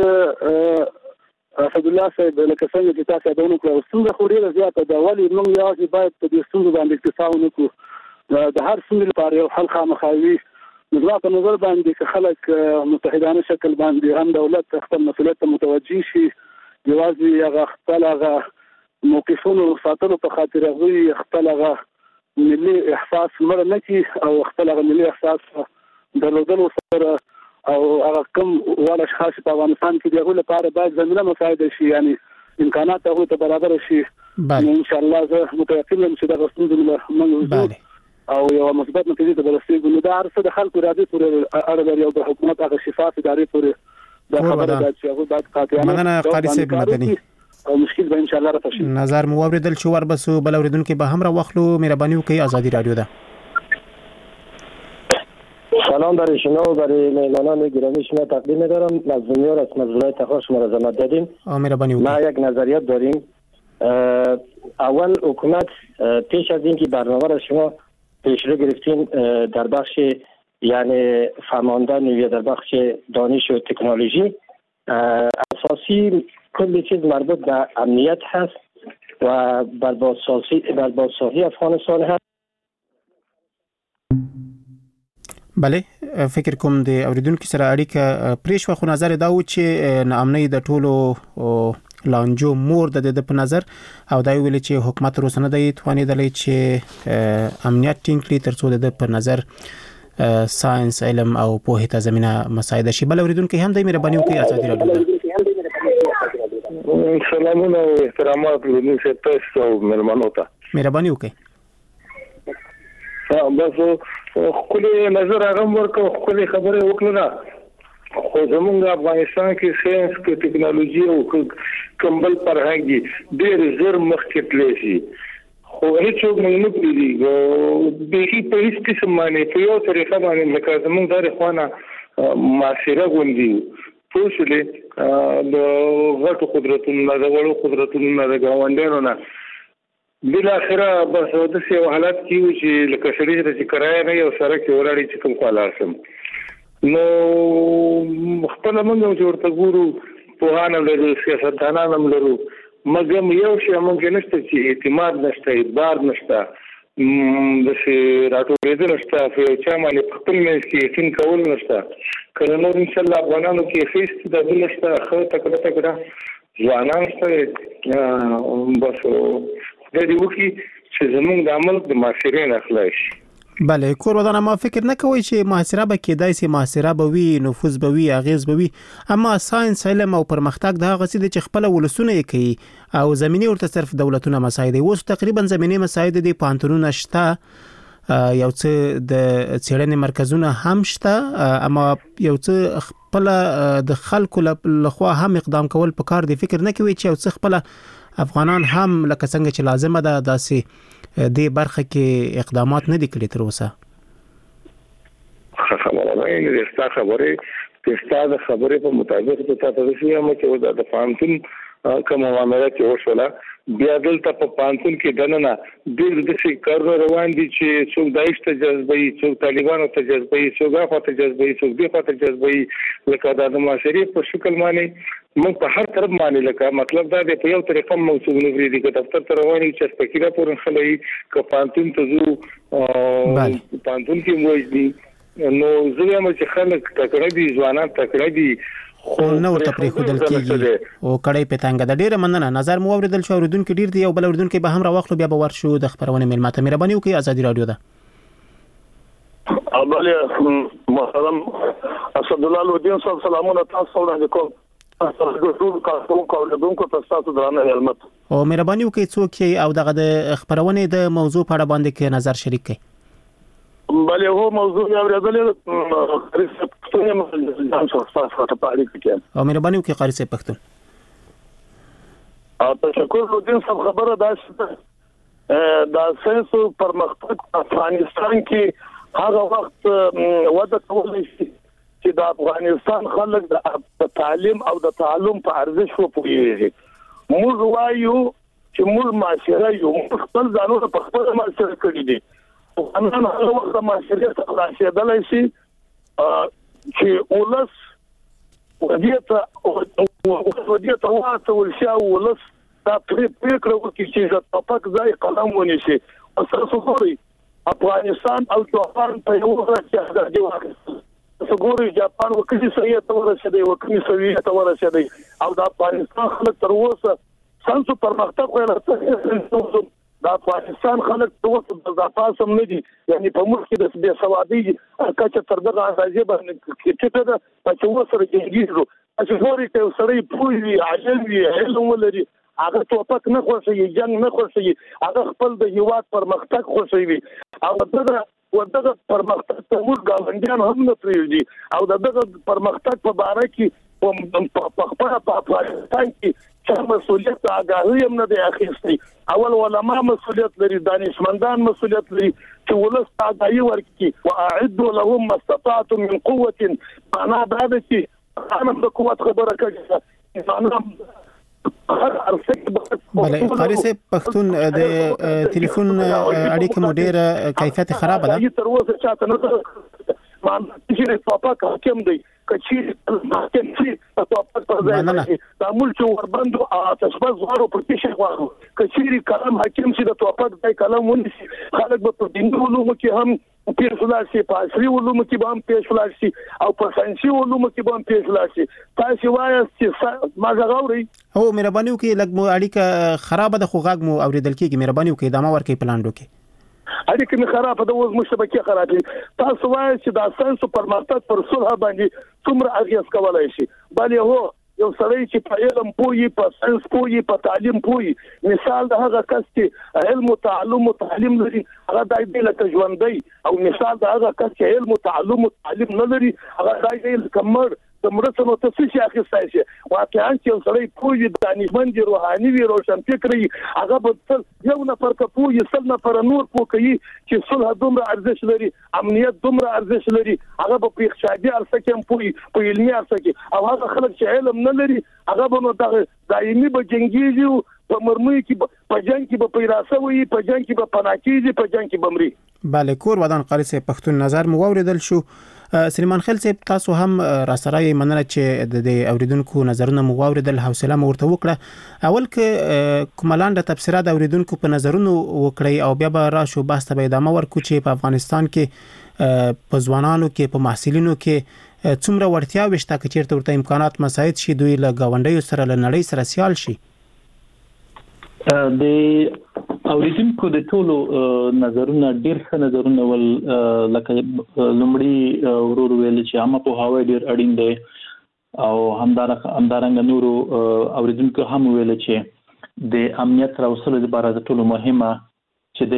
اسد الله صاحب لکه څنګه چې تاسو دونه کړو ستونزه خو ډیره زیاته ده. ولې موږ یوازې باید په دې ستونزو باندې اکتفا ونه کړو. د هر څه لپاره یو حل خامخاوي نظر په نظر باندې چې خلک متحدانه شکل باندې هم دولت خپل مسؤلیت ته متوجي شي. یوازې هغه خپل هغه موقفونو ساتلو په خاطر هغه خپل هغه ملي احساس مر نه کی او خپل هغه ملي احساس درلودل سره او هغه کوم ولا اشخاص په افغانستان کې دغه لپاره باید زمينه مساعده شي یعنی امکانات هغه ته برابر شي. ان شاء الله زه متوکل یم چې دا غوښتنه موږ او یو مثبت نتیجه ته ورسېږو. نو دا هرڅه د خلکو راځي پورې اړه لري او د حکومت هغه شفاف ادارې پورې دا خبره ده چې هغه باید قاطعانه مننه قاری صاحب مدني او مشکل به ان شاء الله راشي. نظر مو اوریدل شو وربسو بل اوریدونکو به هم را واخلو. مهرباني وکړئ ازادي رادیو ده. سلام برای شما و برای مهمانان گرامی شما تقدیم می‌دارم. مظلومیان از مظلومیت تخصص شما را زحمت دادیم. ما یک نظریات داریم. اول حکومت پیش از اینکه برنامه را شما پیشرو گرفتین در بخش یعنی فهماندن یا در بخش دانش و تکنولوژی اساسی کلی چیز مربوط به امنیت هست و بربادسازی بربادسازی افغانستان هست. بله فکر کوم د اوریدونکو سره اړیکه پریښو خو نظر دا و چې ناامنۍ د ټولو لانجو مور د د په نظر او دا ویل چې حکومت روسنه د توانیدلی چې امنیت ټینګ کړي ترڅو د په نظر ساينس علم او په هیته زمينه مساعده شي. بل اوریدونکو هم د مهرباني وکړي ازادي رادیو. سلامونه او احترامات لونیسه تاسو او مهربانو ته مهرباني وکړي. بس خپل نظر هغه ورکو خپل خبره وکړه. خو زمونږ افغانستان کې ساينس کې ټکنالوژي او کمبل فرهنګي ډېر زر مخکې تللی شي. خو هیڅوک موږ نه پوهیږي به هیڅ په هیڅ قسم باندې په یو طریقه باندې لکه زمونږ د خوانه معاشره غونډي پوښلې د غټو قدرتونو نه د وړو قدرتونو نه د ګاونډیانو نه بل اخره بس د څه حالت کیو چې لکه شریعت چې کرای نه یو سره کې ولاړی چې کوم خلاص سم نو خپل موږ چې ورته ګورو په هانه له سیاستدانانو لرو مګم یو شی موږ نشته چې اعتماد نشته اعتبار نشته د څه راټولېدل نشته په چا باندې خپل مې کې یقین کول نشته کله نو ان شاء الله افغانانو کې خېست د بل نشته خو تکړه تکړه ځوانان سره بس د دې وکی چې زمونږ د عمل د معاشرې نه خلاص. بله کور ودانه ما فکر نه کوي چې معاشره به کېدای شي معاشره به وي نفوذ به وي اغیز به وي اما ساينس علم او پرمختګ د هغه څه چې خپل ولسونه یې کوي او زميني ورته صرف دولتونه مساعد دي. اوس تقریبا زميني مساعد دي پانتونونه شته یو څه د څېړنې مرکزونه هم شته اما یو څه خپل د خلکو لخوا هم اقدام کول پکار دي. فکر نه کوي چې یو څه خپل افغانان هم لکه څنګه چې لازمه ده داسې د برخه کې اقدامات نه دي کړی تر اوسه. خبره نه دي ستا خبره چې ستا د خبرې په مطابق ته تاسو یې هم چې د فهمتون کوم معاملې چې وشوله بیا دلته په پانتون کې دننه ډېر د څه کار روان دي چې څوک داعش ته جذبوي څوک طالبانو ته جذبوي څوک هغه ته جذبوي څوک دغه ته جذبوي لکه د معاشرې په شکل باندې موږ په هر طرف باندې لکه مطلب دا دی په یو طریقه موږ څنګه نفري دي که دفتر ته رواني چې سپکیره پورن خلای که پانتون ته زو پانتون کې موږ دي نو زه هم چې خلک تکړه دي ځوانان تکړه دي خو نو ته پرې خودل کیږي او کړي پتانګه د ډیره مننه نظر مو اوریدل شو اوریدونکو ډیر دی او بل اوریدونکو به هم راوخلو بیا به ورشو د خبرونه ملماته مهرباني وکړئ ازادي رادیو ده اوبله محترم اسد الله لودین صاحب سلامونه تاسو وړاندې کوم تاسو کوم کوم تاسو درانه علمت او مهرباني وکړئ څوک او دغه د خبرونه د موضوع په اړه باندې کې نظر شریک کړئ بله هو موضوع یې اورېدلې قاری صاحب پښتون یم ځان څو تاسو ته پاره کې او مهرباني وکړئ قاری صاحب پښتون او تشکر لودین صاحب خبره ده چې دا سنسو پرمختګ افغانستان کې هغه وخت وده کولای شي چې د افغانستان خلک د تعلیم او د تعلم په ارزښت وپوهیږي موږ وایو چې موږ معاشره یو خپل ځانونه په خپل معاشره کړی دي ان هغه وخت معاشره ته راشدلای شي چې ولس ودیته ودیته واسه ولشا ولس دا فکر وکړي چې د توپک ځای قلم ونیسي او تاسو ګورئ افغانستان او جاپان په یو ځای کې د واقع څګوري جاپان وکړي سړي ته ورسېدي وکړي سړي ته ورسېدي او د افغانستان خلک تر اوسه سنسو پرمختګ وکړي د افغانستان خلک تر اوسه د ځاپاسم نه دي یعنی په ملک کې د بې سوادۍ کچه تر دغه اندازې باندې کېټه ده چې اوسره کېږي چې ګوري چې سړي پوي عجل وي علم ولري هغه توپک نه خوښي جنگ نه خوښي هغه خپل د هیواد پرمختګ خوښوي او دغه ودغه پرمختګ ته موږ ګاونډیان هم نه پریږدي او دغه پرمختګ په باره کې په خپل په افغانستان کې چې مسؤلیت آگاهی هم نه دی اخیستی اول علماء مسؤلیت لري دانشمندان مسؤلیت لري چې ولس آگاهی ورکړي واعدوا لهم ما استطعتم من قوه معنا دا ده چې انا د قوت خبره کوي معنا بله قاری صاحب پښتون د ټلیفون اړیکه مو ډیره کیفیت خراب ده تر اوسه چاته نه مان چې توپک حاکم دی کچې حاکم چې توپک پر ځای د ملک وربندو تاسو زوارو پر کې شغوارو کچې کلام حاکم چې د توپک ځای کلام ونیسي خلک به په دیني علومو کې هم پیش ولاړ شي په عصري علومو کې به هم پیش ولاړ شي او په ساينسي علومو کې به هم پیش ولاړ شي تاسو وایي چې ما غواړم او مهرباني وکړئ لږ مو اړیکه خراب ده خو غږ مو اوریدل کېږي مهرباني وکړئ دا ما ورکې پلان وکړئ اړیکه می خراب ده اوس مشبکه خراب دي تاسو وایي چې دا سنسو پرمختګ پر صلح باندې څومره اغیز کولای شي بلې هو یو سړی چې په علم پوي په ساينس پوي په تعلیم پوي مثال د هغه کس چې علم او تعلم او تعلیم لري هغه دای له ژوندۍ او مثال د هغه کس چې علم او تعلم او تعلیم نه لري هغه دای له کمر د مرسته ته څه شي اخیستای شي واقعا چې سړی پوي دانشمند روحاني وي روشن فکري هغه به یو نفر که پوي سل نفر نور پوکي چې صلح دومره ارزښت لري امنیت دومره ارزښت لري هغه په اقتصادي ارزښت کې پوي په علمي ارزښت کې او هغه خلک چې علم نه لري هغه به نو دایمي به جنگيږي په مرمۍ کې په جنگ کې به پیراسه وي په جنگ کې به پناکیږي په جنگ کې بمري بله کور ودان قاری صاحب پښتون نظر مو اوریدل شو سلیمان خیل صاحب تاسو هم را سره مننه چې د اوریدونکو نظرونه مو اوریدل حوصله مو ورته وکړه اول کې کوملان د تفسیرات اوریدونکو په نظرونو وکړي او بیا به راشو بحث ته ادامه ورکو چې په افغانستان کې په ځوانانو کې په محصلینو کې څومره ورتیا وشته چې چیرته ورته امکانات مساعد شي دوی له غونډیو سره له نړۍ سره سیال شي د اوریدونکو د ټولو نظرونه ډیر ښه نظرونه ول لکه لومړی ورور ویل چې عامه په هوا ډیر اړین دی او همدار همدارنګ نورو اوریدونکو هم ویل چې د امنیت راوصلو لپاره د ټولو مهمه چې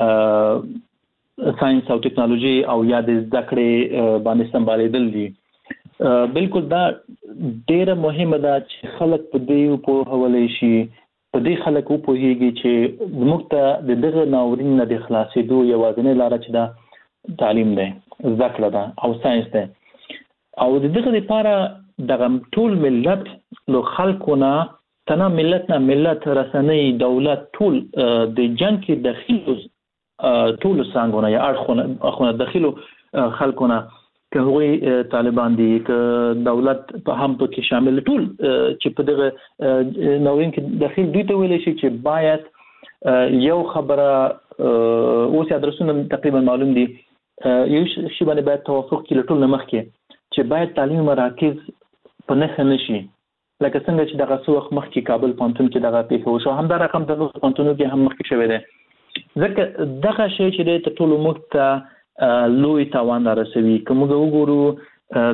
د ساينس او ټکنالوژي او یا د زده کړې باندې سمبالېدل دي بالکل دا ډیره مهمه ده چې خلک په دې په حواله شي په دې خلک په هیږي چې موږ ته د دغه ناورین نه د خلاصېدو یوازینۍ لار چې دا تعلیم دی زده کړه ده او ساينس دی او د دغه لپاره دغه ټول ملت له خلکونه تنه ملت نه ملت رسنۍ دولت ټول د جنگ کې داخلو ټول څنګهونه یا اړخونه اخونه داخلو خلکونه که هغوی طالبان دي که دولت په هم پکې شامل ټول چې په دغه نوین کې داخل دوی ته ویل شي چې باید یو خبره اوس ادرسونه تقریبا معلوم دي یو شی باندې باید توافق کې ټول نمخ کې چې باید تعلیمي مراکز په نه نشي لکه څنګه چې دغه څو وخت مخکې کابل پانتون کې دغه پیښه وشو هم دا رقم د نورو پانتونو کې هم مخکې شوی دی ځکه دغه شی چې د ټولو موږ ته لوی تاوان رسوي که موږ وګورو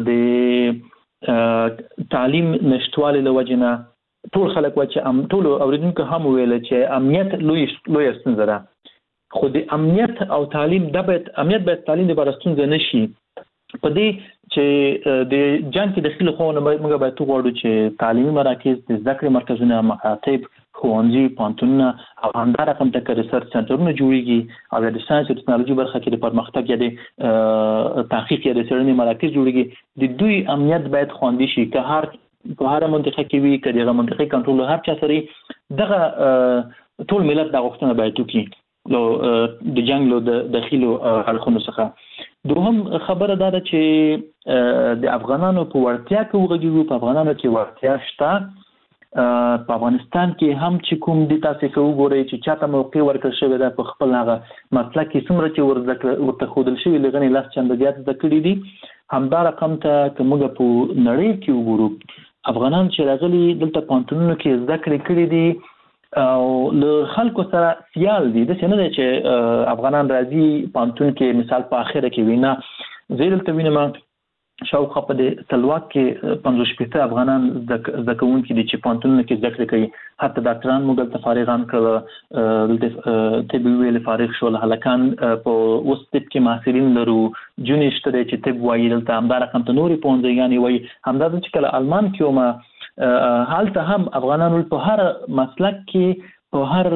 د تعلیم نشټوالي له وجې نه ټول خلک و چې ام ټول اوریدونکو هم ویل چې امنیت لوی لوی ستونزه ده خو د امنیت او تعلیم د باید امنیت باید تعلیم د برستونزه نشي په دې چې د جنگ کې داخلي خو نه موږ باید وګورو چې تعلیمي مراکز د زده کړې مرکزونه مکاتب ښوونځي پانتونونه او همدارنګه کوم ټکر ریسرچ سنټرونه جوړیږي او د ساينس او ټکنالوژي برخه کې د پرمختګ یا د تحقیق یا د څېړنې مراکز جوړیږي د دوی امنیت باید خوندي شي که هر په هر منطقه کې وي که دغه منطقې کنټرول هر چا سره دغه ټول ملت د غوښتنه باید وکړي لو د جنگ له د داخلو اړخونو څخه دوهم خبره دا ده چې د افغانانو په ورتیا کې وګورو په افغانانو کې ورتیا شته په افغانستان کې هم چې کوم د تاسو کې وګورئ چې چاته موقع ورکړل شوی ده په خپل هغه مسلک کې څومره چې ورزکه ورته خودل شوی لغنی لاس چنده زیات ذکرې دي همدا رقم ته کومه په نړۍ کې وګورو افغانان چې راغلي دلته پانتونونو کې ذکر کړی دي او له خلکو سره سیال دي د څه نه چې افغانان راځي پانتون کې مثال په اخره کې وینا زیرل توینه شاوخوا په د تلواک کې پنځوس شپږ افغانان ځکهون کې دي چې پانتون کې ذکر کوي حتی ډاکټران موږ ته فارغان کړل د طب ویل فارغ شول هلکان په اوس طب کې ماهرین لرو جونې شته چې طب وایي دلته همدا رقم ته نورې پونځه یعنی وایي همدا چې کله آلمان کې ما حالته هم افغانانو په هر مسلک کې په هر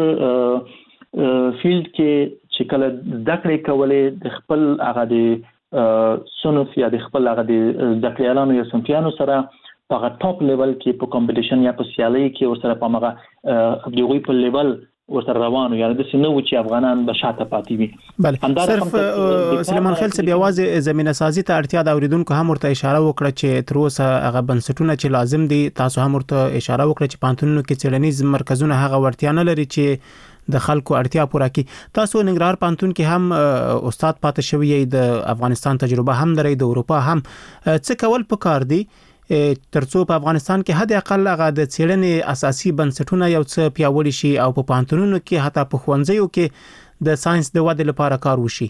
فیلډ کې چې کله ذکر کولې د خپل هغه د سنف یا د خپل هغه د ذکریانو یا سنفیانو سره په ټاپ لیول کې په کمپټیشن یا په سیالي کې ورسره په مغه دیوی په لیول ورسره روانو یعنی د سينو چې افغانان به شاته پاتې وي بل صرف سلیمان خیل څه بیاوازه زمينه سازي ته اړتیا د اوریدونکو هم ورته اشاره وکړه چې تر اوسه هغه بنسټونه چې لازم دي تاسو هم ورته اشاره وکړه چې پانتونونو کې څېړنیز مرکزونه هغه ورتیا نه لري چې د خلکو اړتیا پوره کړي تاسو ننګرهار پانتون کې هم استاد پاتې شوی د افغانستان تجربه هم لري د اروپا هم څه کول پکار دي ترڅو په افغانستان کې حد اقل هغه د څېړنې اساسي بنسټونه یو څه پیاوړي شي او په پانتونونو کې حتی په ښوونځیو کې د ساينس د ودې لپاره کار وشي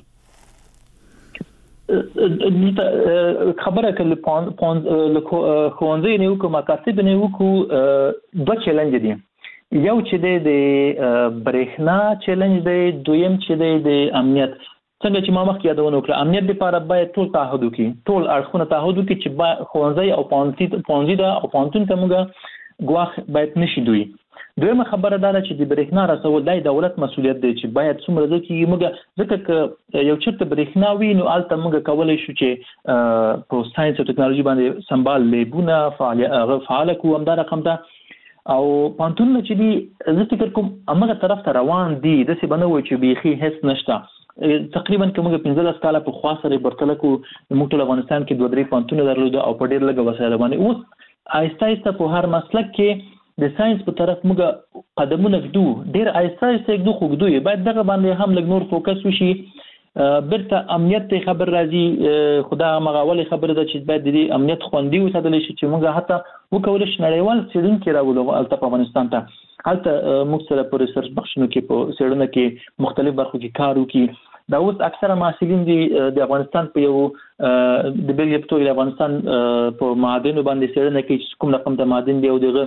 خبره کله پون پون ښوونځي نه وکړو مکاتب نه وکړو دوه چیلنج دي یو چې د برېښنا چیلنج دی دویم چې د امنیت څنګه چې ما مخکې یادونه وکړه امنیت لپاره باید ټول تعهد وکړي ټول اړخونه تعهد وکړي چې ښوونځي او پانتون پانځي دا او پانتون ته موږ غواخ باید نشي دوی دویمه خبره دا ده چې د برېښنا رسول د دولت مسولیت دی چې باید څومره ځکه موږ ځکه یو چرته برېښنا وي نو الته موږ کولای شو چې په ساينس او ټکنالوژي باندې سمبال لیبونه فعال فعال کوم دا رقم ده او پانتون چې دی زه فکر کوم امغه طرف ته روان دي د څه بنوي چې بيخي هیڅ نشته تقریبا کومه پنځلس کاله په خاصه برتله کو موږ ټول افغانستان کې دوه درې پانتون درلود او په ډېر لږ وسایل باندې اوس آیسته آیسته په هر مسلک کې د ساينس په طرف موږ قدمونه ږدو ډېر آیسته آیسته ږدو خو ږدو باید دغه باندې هم لږ نور فوکس وشي برته امنیت خبر راځي خدا مغاول خبر ده چې باید د امنیت خوندي وساتل شي چې موږ حتی وکول شي نړیوال څېړونکو راولو البته په افغانستان ته حالت موږ سره په ریسرچ بخښنو کې په څېړنه کې مختلف برخو کې کار وکړي دا اوس اکثره محصلین دي د افغانستان په یو د بیلګې په توګه د افغانستان په معادن باندې څېړنه کې کوم رقم د معادن دی او دغه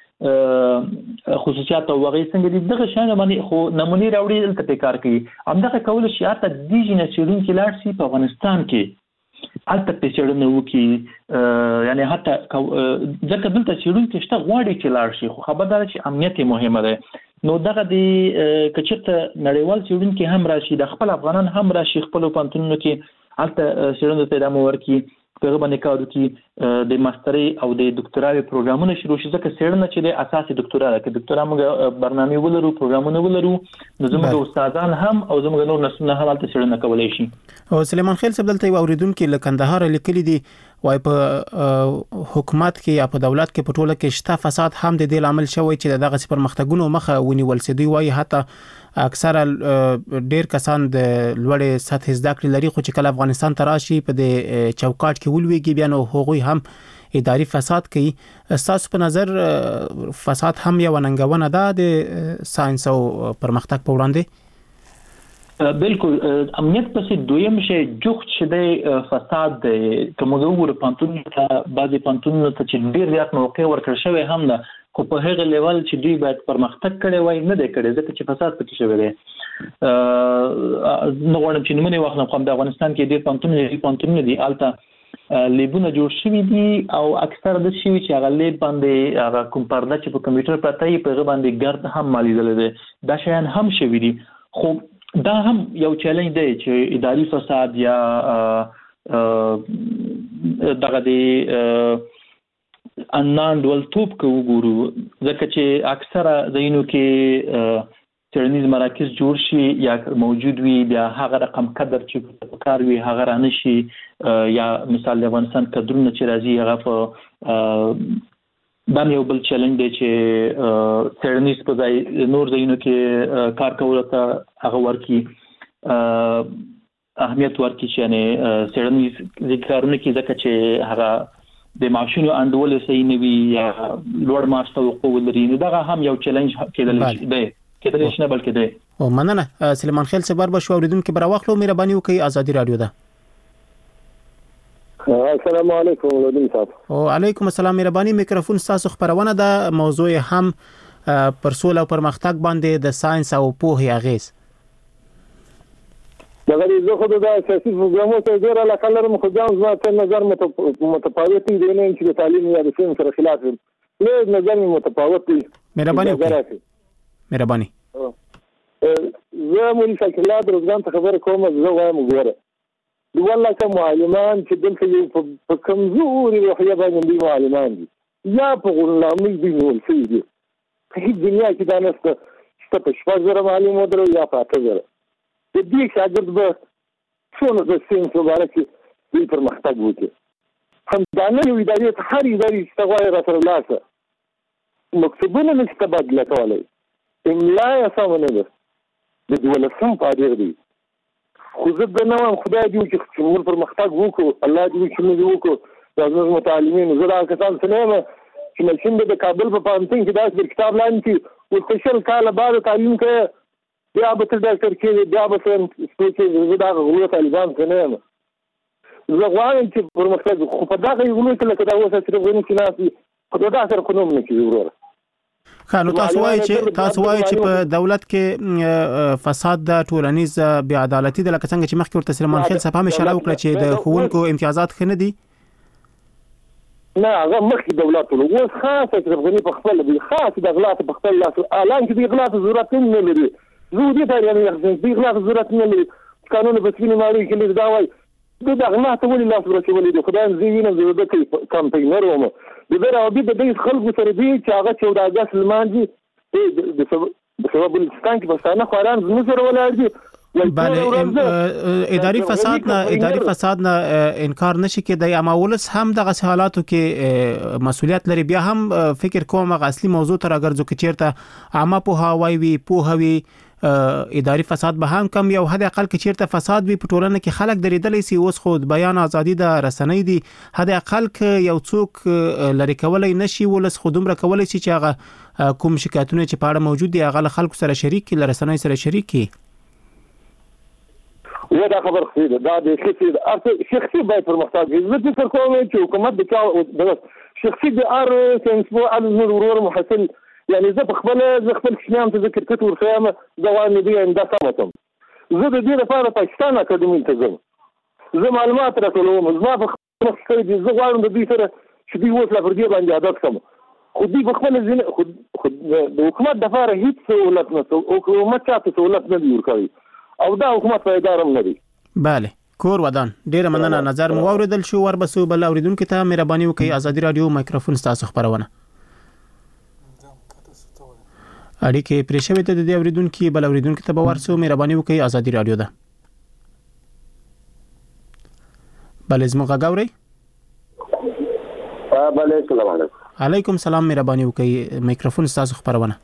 خصوصیات او وغیرہ څنګه دي دغه شان باندې خو نمونې راوړي دلته په کار کوي همدغه کول شي حتی د دې نشورون کې لاړ شي په افغانستان کې البته په څېړنه وکي یعنی حتی ځکه دلته څېړون کې شته غواړي چې لاړ شي خو خبردار چې امنیت مهمه ده نو دغه د کچته نړیوال څېړون کې هم راشي د خپل افغانان هم راشي خپل پانتونونو کې البته څېړنه ته د مور کې په باندې کار وکړي د ماسترۍ او د ډاکټرای پروګرامونه شروع شي ځکه څېړنه چې د اساسي ډاکټرا ده کې ډاکټرا موږ برنامه ولرو پروګرامونه ولرو نو زموږ استادان هم او زموږ نور نسلونه هم البته څېړنه کولای شي او سلیمان خیل صاحب دلته اوریدونکو له کندهار لیکلي دي وای په حکومت کې یا په دولت کې په ټوله کې شته فساد هم د دې عامل شوی چې دغه پرمختګونو مخه ونیول سي دوی وای حتی اکثره ډیر کسان د لوړې سطح زده کړې لري خو چې کله افغانستان ته راشي په د چوکاټ کې ولويږي بیا نو هغوی هم اداري فساد کوي. تاسو په نظر فساد هم یو ننګونه ده د ساينس او پرمختګ په وړاندې؟ بالکل امنیت پسې دویم شی جوخت شې فساد دی. کوم وګورو پانتون ته بعضي پانتون ته چې ډیر زیات موقع ورکړ شوی هم ده، خو په هغه لیول چې دوی باید پرمختګ کړي وای نه دی کړي، ځکه چې فساد پکې شوی دی. نو غواړم چې نمونه واخلم، خو د افغانستان کې ډیر پانتون دي پانتون دي الته لیبونه جوړ شوي دي او اکثر د شي چې هغه لیب باندې هغه کوم پرده چې په کمپیوټر پراته وي په هغه باندې ګرد هم مالیدل دي. دا شیان هم شوي دي، خو دا هم یو چیلنج دی چې اداري فساد یا دغه دی انان ډولتوب کو وګورو، ځکه چې اکثره ځینو کې څېړنیز مراکز جوړ شي یا موجود وي، بیا هغه رقم قدر چې په کار وي هغه رانه شي، یا مثال د افغانستان کډرونه چې راځي هغه په دا یو بل چیلنج دی چې څېړنیز په ځای نور ځایونو کې کار کولو ته هغه ورکي اهمیت ورکي چې یعنی څېړنیز کارونه کې، ځکه چې هغه د معاشونو انډول صحیح نه وي یا لوړ معاش توقع ولري. نو دغه هم یو چیلنج کېدل دی کېدل شي نه بلکې دی. او مننه سلیمان خیل صبر بشو اوریدونکو برا واخلو مهرباني وکړئ. آزادي رادیو ده. السلام علیکم ولودین صاحب. او علیکم السلام. مهرباني میکروفون تاسو خبرونه ده. موضوع هم پر سول او پرمختګ باندې د ساينس او پوهې اغیز. دا غوړي زه خو د سیاسي پروګرامونو ته ډیر علاقه لرم، خو ځان زما ته نظر متفاوت دی، نه چې د تعلیم یا د ساينس سره خلاف دی، له نظر متفاوت دی. مهرباني وکړئ. مهرباني. زه مولوي شکیل الله درځم ته خبر کوم. زه وایم وګوره والله کوم معلمان چې دلته یو په کمزوري روحیه باندې دي معلمان دي یا په غلامي دي نول شي دي. په هیڅ دنیا کې دا نشته چې په شپږ زره معلم ودرو یا په اته زره. د دې شاګرد به څونه د ساينس مبارک دي پرمختګ وکړي. هم دا نه یو ادارې ته هر ادارې چې تغوي را سره لاسه مکتوبونه نشي تبادله کولای. املا یې سمونه ده د دولسم پادر دی. خو زه د نوم خدای دې چې موږ پرمختګ وکړو، الله دې چې موږ وکړو د زموږ متعلمین. زه دا کسان سنوم چې مشین د کابل په پانتون کې دا د کتاب لاندې او سپیشل کال بعد تعلیم کوي، بیا به تر ډاکټر کې بیا به څنګه سپیشل زه دا غوړو طالبان سنوم. زه غواړم چې پرمختګ خو په دغه یو لوی کله دا اوسه چې غوښنه کې ناسي خو دا سره کوم نه کیږي وروره. خانو تاسو وایي چې تاسو وایي چې په دولت کې فساد د ټولنیز بې عدالتي د لکه څنګه چې مخکې ورته سلیمان خیل صاحب هم اشاره وکړه چې د ښوونکو امتیازات ښه نه دي. نه هغه مخکې دولت ول اوس خاصه چې غني په خپل دی خاص د اغلاط په خپل لاس اعلان کې د اغلاط ضرورت نه لري. زه دې ته یعنی د اغلاط ضرورت نه لري. قانون بسوینه مالي کې دا وایي د اغلاط ولې لاس ورکولې دي. خدای دې وینم زه د کمپاینر وم د بیر او د دې خلکو سره دی چې هغه چودہ اگست لمانځي د سبب بلوچستان کې پښتانه خواران زموږ سره ولاړ دي. بله اداري فساد نه اداري فساد نه انکار نشي کېدای، اما ولس هم دغه حالاتو کې مسؤلیت لري. بیا هم فکر کوم غ اصلي موضوع تر اگرځو کې چیرته عامه پوهاوی وي پوهوي اداري فساد به هم کم یو حد اقل کې چیرته فساد وي په ټولنه کې خلک درېدلې سي. اوس خو بیان ازادي د رسنۍ دي، حد اقل کې یو څوک لری کولای نشي ولس خو دومره کولای شي چې هغه کوم شکایتونه چې پاړه موجود دي هغه خلکو سره شریک کړي، رسنۍ سره شریک کړي. و دا خبر خو دا د شخصي د شخصي باید پرمختګ وي. زه فکر کوم چې حکومت د شخصي د ار سنسبو علي ضرور محسن یعنی زه په خپل زه خپل شنام ته ذکر کړم ورخیامه دا وانه دی انده سمتم. زه د دې لپاره پاکستان اکاډمي ته ځم، زه معلومات راټولوم، زما په خپل څه دي زه غواړم د دې سره چې دوی اوس لا پر دې باندې عادت کوم. خو دوی په خپل ځین خو د حکومت د لپاره هیڅ سہولت نه او حکومت چاته سہولت نه دی ورکوي او دا حکومت پایدار هم نه دی. bale کور ودان ډیره مننه. نظر مو اوریدل شو وربسو بل اوریدونکو ته مهرباني وکړئ. آزادي رادیو مایکروفون تاسو خبرونه اړیکې پرې شوې ته د دې اوریدونکو بل اوریدونکو ته به ورسو مهرباني وکړئ. آزادي رادیو ده. بل زموږ غاوري. بله السلام علیکم. علیکم سلام. مهرباني وکړئ مایکروفون تاسو خبرونه.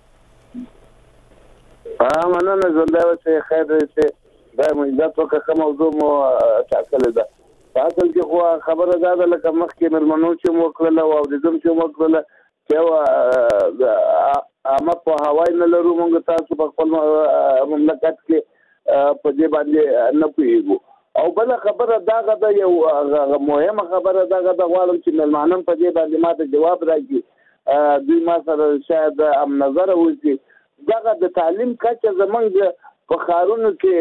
ها مننه زنده و چې خیر چې دا مجلس وکړه موضوع مو ټاکل ده. اصل کې خو خبره دا ده لکه مخکې مرمنو چې موکړل او د دم چې موکړل چې اما په هواي نه لرو موږ تاسو په خپل مملکت کې په دې باندې نه پوهیږو او بل خبره دا غدا یو مهمه خبره دا غدا غواړم چې ملمانم په دې باندې ماته جواب راکړي دوی ما سره شاید ام نظر وکړي دا د تعلیم کچه زمونږ په خارونو کې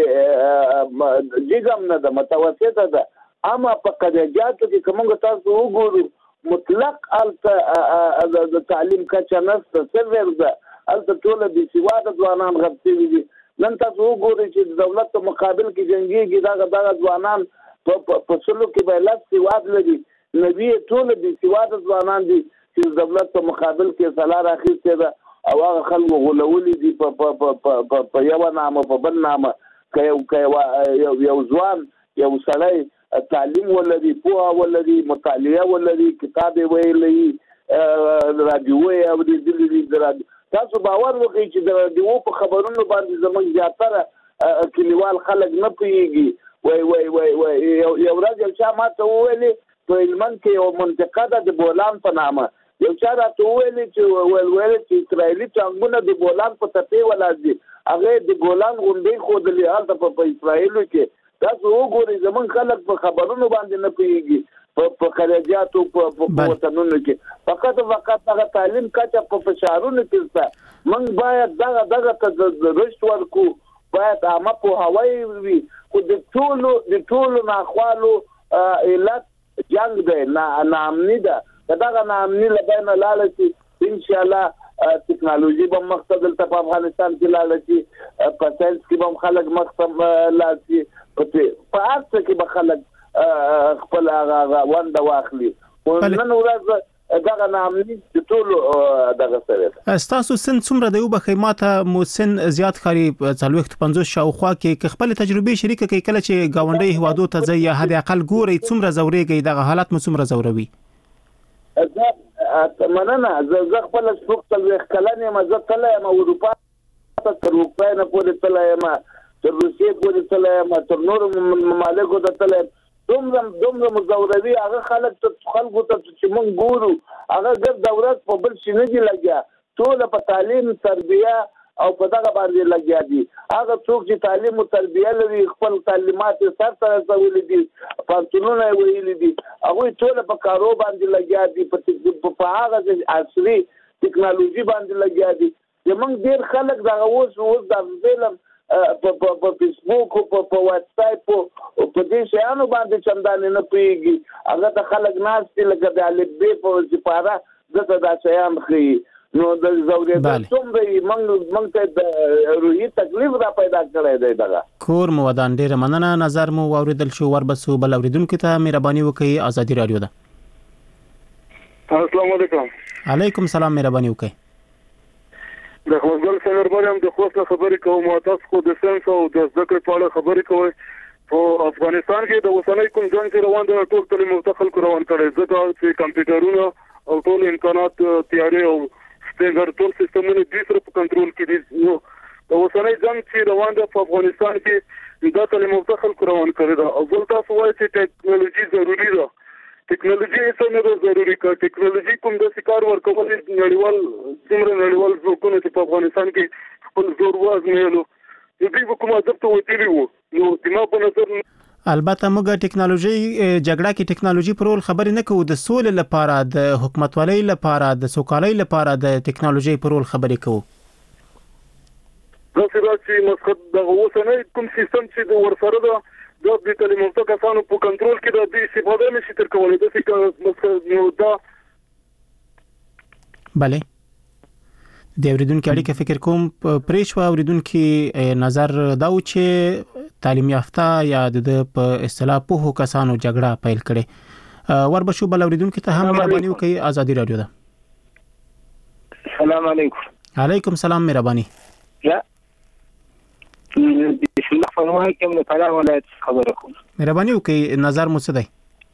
جګم نه ده متوسطه ده اما په قضیاتو کې کومه تاسو وګورئ مطلق الته د تعلیم کچه نشته سرور ده الته ټول د سیواده ځوانان غوښتي دي نن تاسو وګورئ چې د دولت په مقابل کې جنگيږي دا دا ځوانان په څلو کې به لاس سیواد لري نبی ټول د سیواده ځوانان دي چې د دولت په مقابل کې سلا راخیسته ده او هغه خلکو غولولي دي په په یو نامه په بل نامه کوي یو ځوان یو سړی تعلیم ولري پوهه ولري مطالعه ولري کتاب ویلي رادیو او د دې د تاسو باور وکړئ چې د رادیو په خبرونو باندې زموږ زیاتره کلیوال خلک نه پیږي وای وای وای وای یو راځي چې ماته ویلي په علمن کې یو منطقه ده د بولان په نامه یو چا راته ویلي چې ول ویل چې اسرائیلي ټانګونه د بولان په تپې ولاږي هغه د بولان غونډې خودلې هلته په اسرائیلو کې تاسو وګورئ زمون خلک په خبرونو باندې نه پیږي په خلیجاتو په وطنونو کې فقط فقط هغه تعلیم کچه په فشارونو کې ځه موږ باید دغه دغه ته رشد ورکو باید عامه په هواي وي خو د ټولو د ټولو ناخوالو علت جنگ دی نه نامنی ده دغه نامنی لبین لاله چې ان شاء الله ټکنالوژي به مقصد د افغانستان کې لاله چې په ساينس کې به خلک مقصد لاسي په ارڅ کې به خلک خپل هغه ونده واخلي نن ورځ دغه نامنی ټول دغه سره تاسو سن څومره دی وبخې ماته مو سن زیات خاري څلويخت پنځوس شاوخوا کې خپل تجربه شریکه کوي کله چې گاونډي هوادو ته ځي یا حد اقل ګوري څومره زوريږي دغه حالت مو څومره زوروي مننه زه خپل سپوږ څلويخت کلنې مزه تله ما اروپا ته تر اوکراین پورې تله ما تر روسیې پورې تله ما تر نور ممالکو ته تله دومره دومره مزوروي هغه خلک ته خلکو ته چې مونږ ګورو هغه ګر دورات په بل شي نه دی لګیا ټول په تعلیم تربیه او په دغه باندې لګیا دي هغه څوک چې تعلیم او تربیه لري خپل تعلیمات سر سره ځولې دي پانتونونه ویلې دي هغه ټول په کارو باندې لګیا دي په هغه عصري ټکنالوژي باندې لګیا دي زمونږ ډیر خلک دغه اوس اوس د فلم په فیسبوک او په واتس اپ او په دې شیانو باندې چندان نه پیږي هغه د خلک ناس چې لکه د الف ب په سپاره دغه د شیان خي نو د زوریت څومره موږ موږ ته د روحي تکلیف را پیدا کړی دی دغه کور مو ودان ډیر مننه نظر مو اوریدل شو وربسو بل اوریدونکو ته مهرباني وکړئ ازادي رادیو ده السلام علیکم علیکم السلام مهرباني وکړئ د خپل سره باندې د خوښه خبرې کوم او تاسو خو د سنس او د ذکر په اړه خبرې کوئ په افغانستان کې د اوسنۍ کوم جنگ چې روان دی ټول تعلیم متخل روان کړي ځکه چې کمپیوټرونه او ټول امکانات تیارې او څنګه ټول سیستمونه د سره په کنټرول کې دي نو د اوسنۍ جنگ چې روان دی په افغانستان کې د تعلیم متخل روان کړي دا او بل تاسو وایي چې ټیکنالوژي ضروری ده ټیکنالوژي څنګه ضروری کا ټیکنالوژي کوم د کار ورکول نړیوال څومره نړیوال ځواکونه چې په افغانستان کې خپل زور وازمېلو دې حکومت ته وتیلی وو نو دماغ په نظر البته موږ ټیکنالوژي جګړه کې ټیکنالوژي پر ول خبرې نه کوو د سولې لپاره د حکومتولۍ لپاره د سوکالۍ لپاره د ټیکنالوژي پر ول خبرې کوو دا چې مسخد د اوسنۍ کوم سیستم چې د ورسره ده د دې تعلیم او کسانو په کنټرول کې د دې استفاده نشي تر کولای د څه نو دا bale د اوریدونکو اړیکه فکر کوم پریښو اوریدونکو نظر دا و چې تعلیم یافته یا د په اصطلاح په کسانو جګړه پیل کړي وربشو بل اوریدونکو ته هم مهرباني وکړئ ازادي رادیو ده السلام علیکم علیکم السلام مهرباني یا بسم الله فرمایي کوم نه پلا ولایت خبره کوم مهرباني وکړئ نظر مو څه دی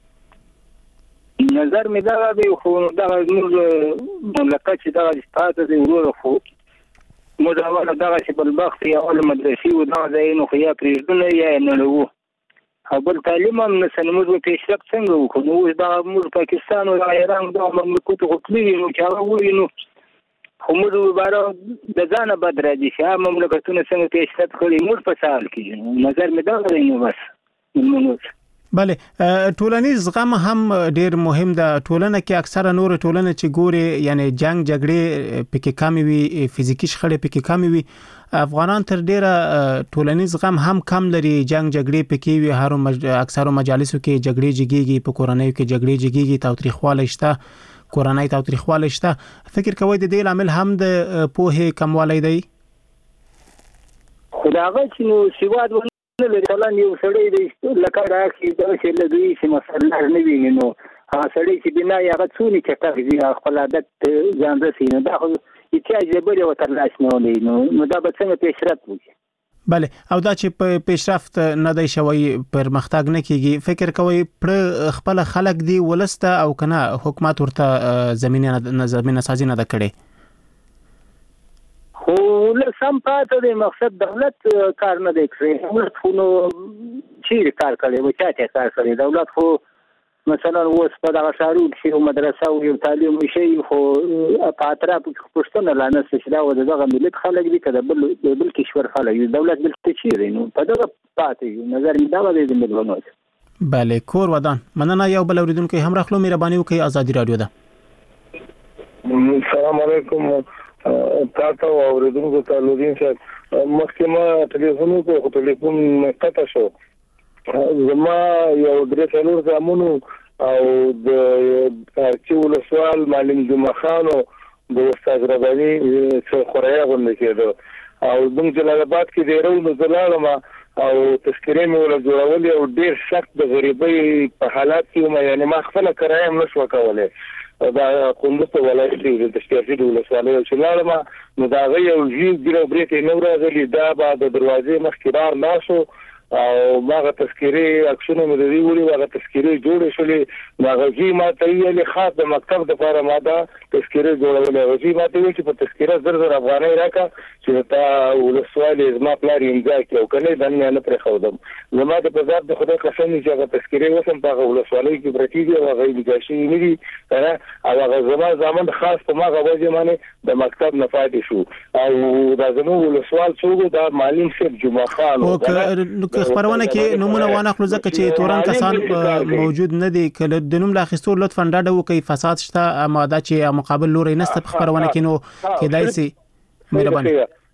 نظر مې دا دی خو دا نور مملکت چې دا استاد دی ورو خو مداوله دا چې بل بخت یا ول مدرسې و دا زینو خو یا پریږدنه یا نه لو او بل تعلیم هم نه سنموږ په پیشرفت څنګه وکړو نو دا موږ پاکستان او ایران دا مملکت غوښتي نو چې هغه وایي نو خو موږ وباره د ځانه بد راځي چې هغه مملکتونه څنګه پیشرفت کړي موږ په سال کې نظر مې دا دی نو بس موږ بله ټولنیز زغم هم ډیر مهم ده ټولنه کې اکثره نور ټولنه چې ګوري یعنی جنگ جګړې پکې کم وي فزیکی شخړې پکې کم وي افغانان تر ډیره ټولنیز زغم هم کم لري جنگ جګړې پکې وي هر مج... اکثره مجالسو کې جګړې جګیږي په کورنۍ کې جګړې جګیږي تاوتریخواله شته کورنۍ تاوتریخواله شته فکر کوي د دې عامل هم د پوهه کموالی دی خداغه چې نو سیواد نه لري کله یو سړی دی لکه راځي دا چې له دوی چې مسله نه ویني نو هغه سړی چې بنا یې هغه څونی چې تاسو خپل عادت ځان رسي نو دا خو احتیاج دی بل وتر لاس نه ولې نو نو دا به څنګه پیشرفت وکړي بله او دا چې په پیشرفت نه دی شوی پرمختګ نه کیږي فکر کوي پر خپل خلک دی ولسته او کنه حکومت ورته زمينه زمينه سازي نه کړي خو له سم پاتې دی مقصد دولت کار نه دی کړی دولت خو نو چیرې کار کوي و چاته کار کوي دولت خو مثلا اوس په دغه شارو کې مدرسه او یو تعلیم شي خو په اطراف کې پښتون لا نه څه دا و دغه ملت خلک دي کده بل بل کشور خلک دولت بل څه چیرې نو په دغه پاتې نظر می دا ولې د ملونو بله کور ودان مننه یو بل اوریدونکو هم راخلو مهرباني وکي ازادي رادیو ده السلام علیکم تاسو اوریدونکو ته لودین صاحب مخکې ما ټلیفون وکړ ټلیفون قطع شو زما یو درې څلور زمونو او د ارچول سوال معلم جمعه خان او د استاد رباني څخه خوریا غونډه کېده او د جلالاباد کې د رونو زلالما او تذکرې مې ولا جوړولې او ډیر سخت د غریبۍ په حالات کې ما یعنی ما خپل کرایم نشو کولای دا قندوز ولایت د تشکیلي ولسوالۍ چې لاړم نو دا غي یو ژوند ګرو بریټ نو راغلی دا بعد د دروازې مخکې بار ناشو او ماغه تذکری اکشنه مې دی ویلي هغه تذکری جوړ شولې ماغه جی ما ته یې خاص د مکتب د لپاره ماده تذکری جوړولې او جی ما ته ویل چې په تذکره زر زر افغانۍ راکا چې تا ولسوالۍ زما پلار انځا کې او کنه د نه نه پرې خودم زما د په ذات د خدای قسم چې هغه تذکری وسم په ولسوالۍ کې برتی دی او هغه لګاشي نه دي کنه او هغه زما ځامن خاص په ماغه وجه باندې د مکتب نه فائدې شو او دا زموږ ولسوال څو د معلم شیخ جمعه خان خبرونه کې نمونه وانه خپل ځکه چې تورن کسان موجود نه دي کله د نوم لاخستو لطفا ډاډه وکي فساد شته ماده چې مقابل لوري نست په خبرونه کې نو کېدای شي مهرباني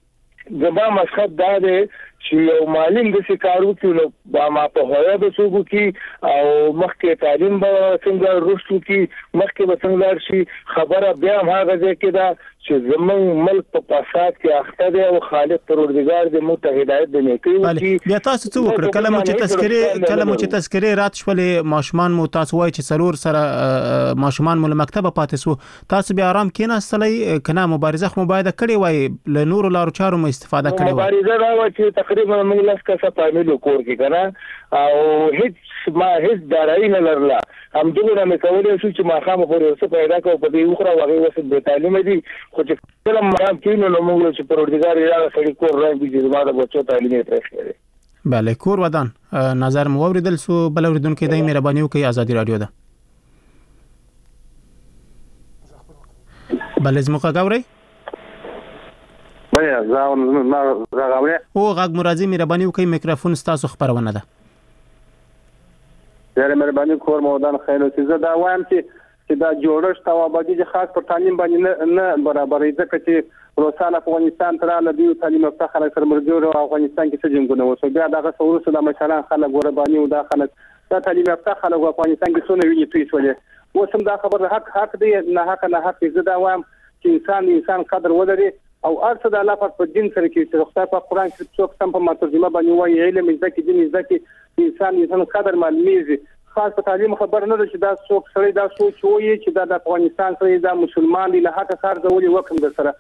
زما مشهد دا دی چې یو معلم د سکارو کې نو ما په هویا د څوک کې او مخکې تعلیم به څنګه رښتو کې مخکې به څنګه شي خبره بیا هغه ځای کې دا چې زمون ملک په فساد کې اخته دی او خالق پروردگار دې مو ته هدایت دی کوي بیا تاسو څه وکړه کله مو چې تذکرې کله مو چې تذکرې رات شولې ماشومان مو تاسو وای چې سرور سره ماشومان مو مکتب پاتې سو تاسو بیا آرام کېناستلې کنه مبارزه خو باید کړی وای له نور لارو چارو مو استفاده کړی وای مبارزه دا و چې تقریبا موږ لاس کا څه فامیل کور کې کنه او هیڅ ما هیڅ دارای نه لرله هم دغه نه کولای شو چې ما خامه پورې څه پیدا کوو په دې وخره وغه وسه د تعلیم دي خو چې کله ما کینو نو موږ چې پروردګار یې سړي کور راځي چې زما د بچو تعلیم یې پرېښه بله کور ودان نظر مو اوریدل سو بل اوریدونکو د مهرباني وکي ازادي رادیو ده بل زموږه غوړی بیا ځاون ما غاوري او غږ مرادي مهرباني وکي میکروفون ستاسو خبرونه ده ډېر مهرباني کور مودان خیر او چې دا وایم چې چې دا جوړښت او آبادی چې خاص پر تعلیم باندې نه برابرې ځکه چې روسان افغانستان تر له دې تعلیم په خلک سره مرجو او افغانستان کې څه جنګونه وشو بیا دغه څورسو د مشران خلک ورباني او د خلک دا تعلیم په خلک افغانستان کې څونه ویني توي سولې اوس هم دا خبر حق حق دی نه حق نه حق زه دا وایم چې انسان انسان قدر ولري او ارڅ د الله په دین سره کې چې خدای په قران کې څوک سم په مترجمه باندې وایي علم ځکه دین ځکه انسان انسان قدر معلومیږي خاص په تعلیم خبر نه ده چې دا څوک سره دا سوچ وایي چې دا د افغانستان سره دا مسلمان دی له حق کار دی وکم در سره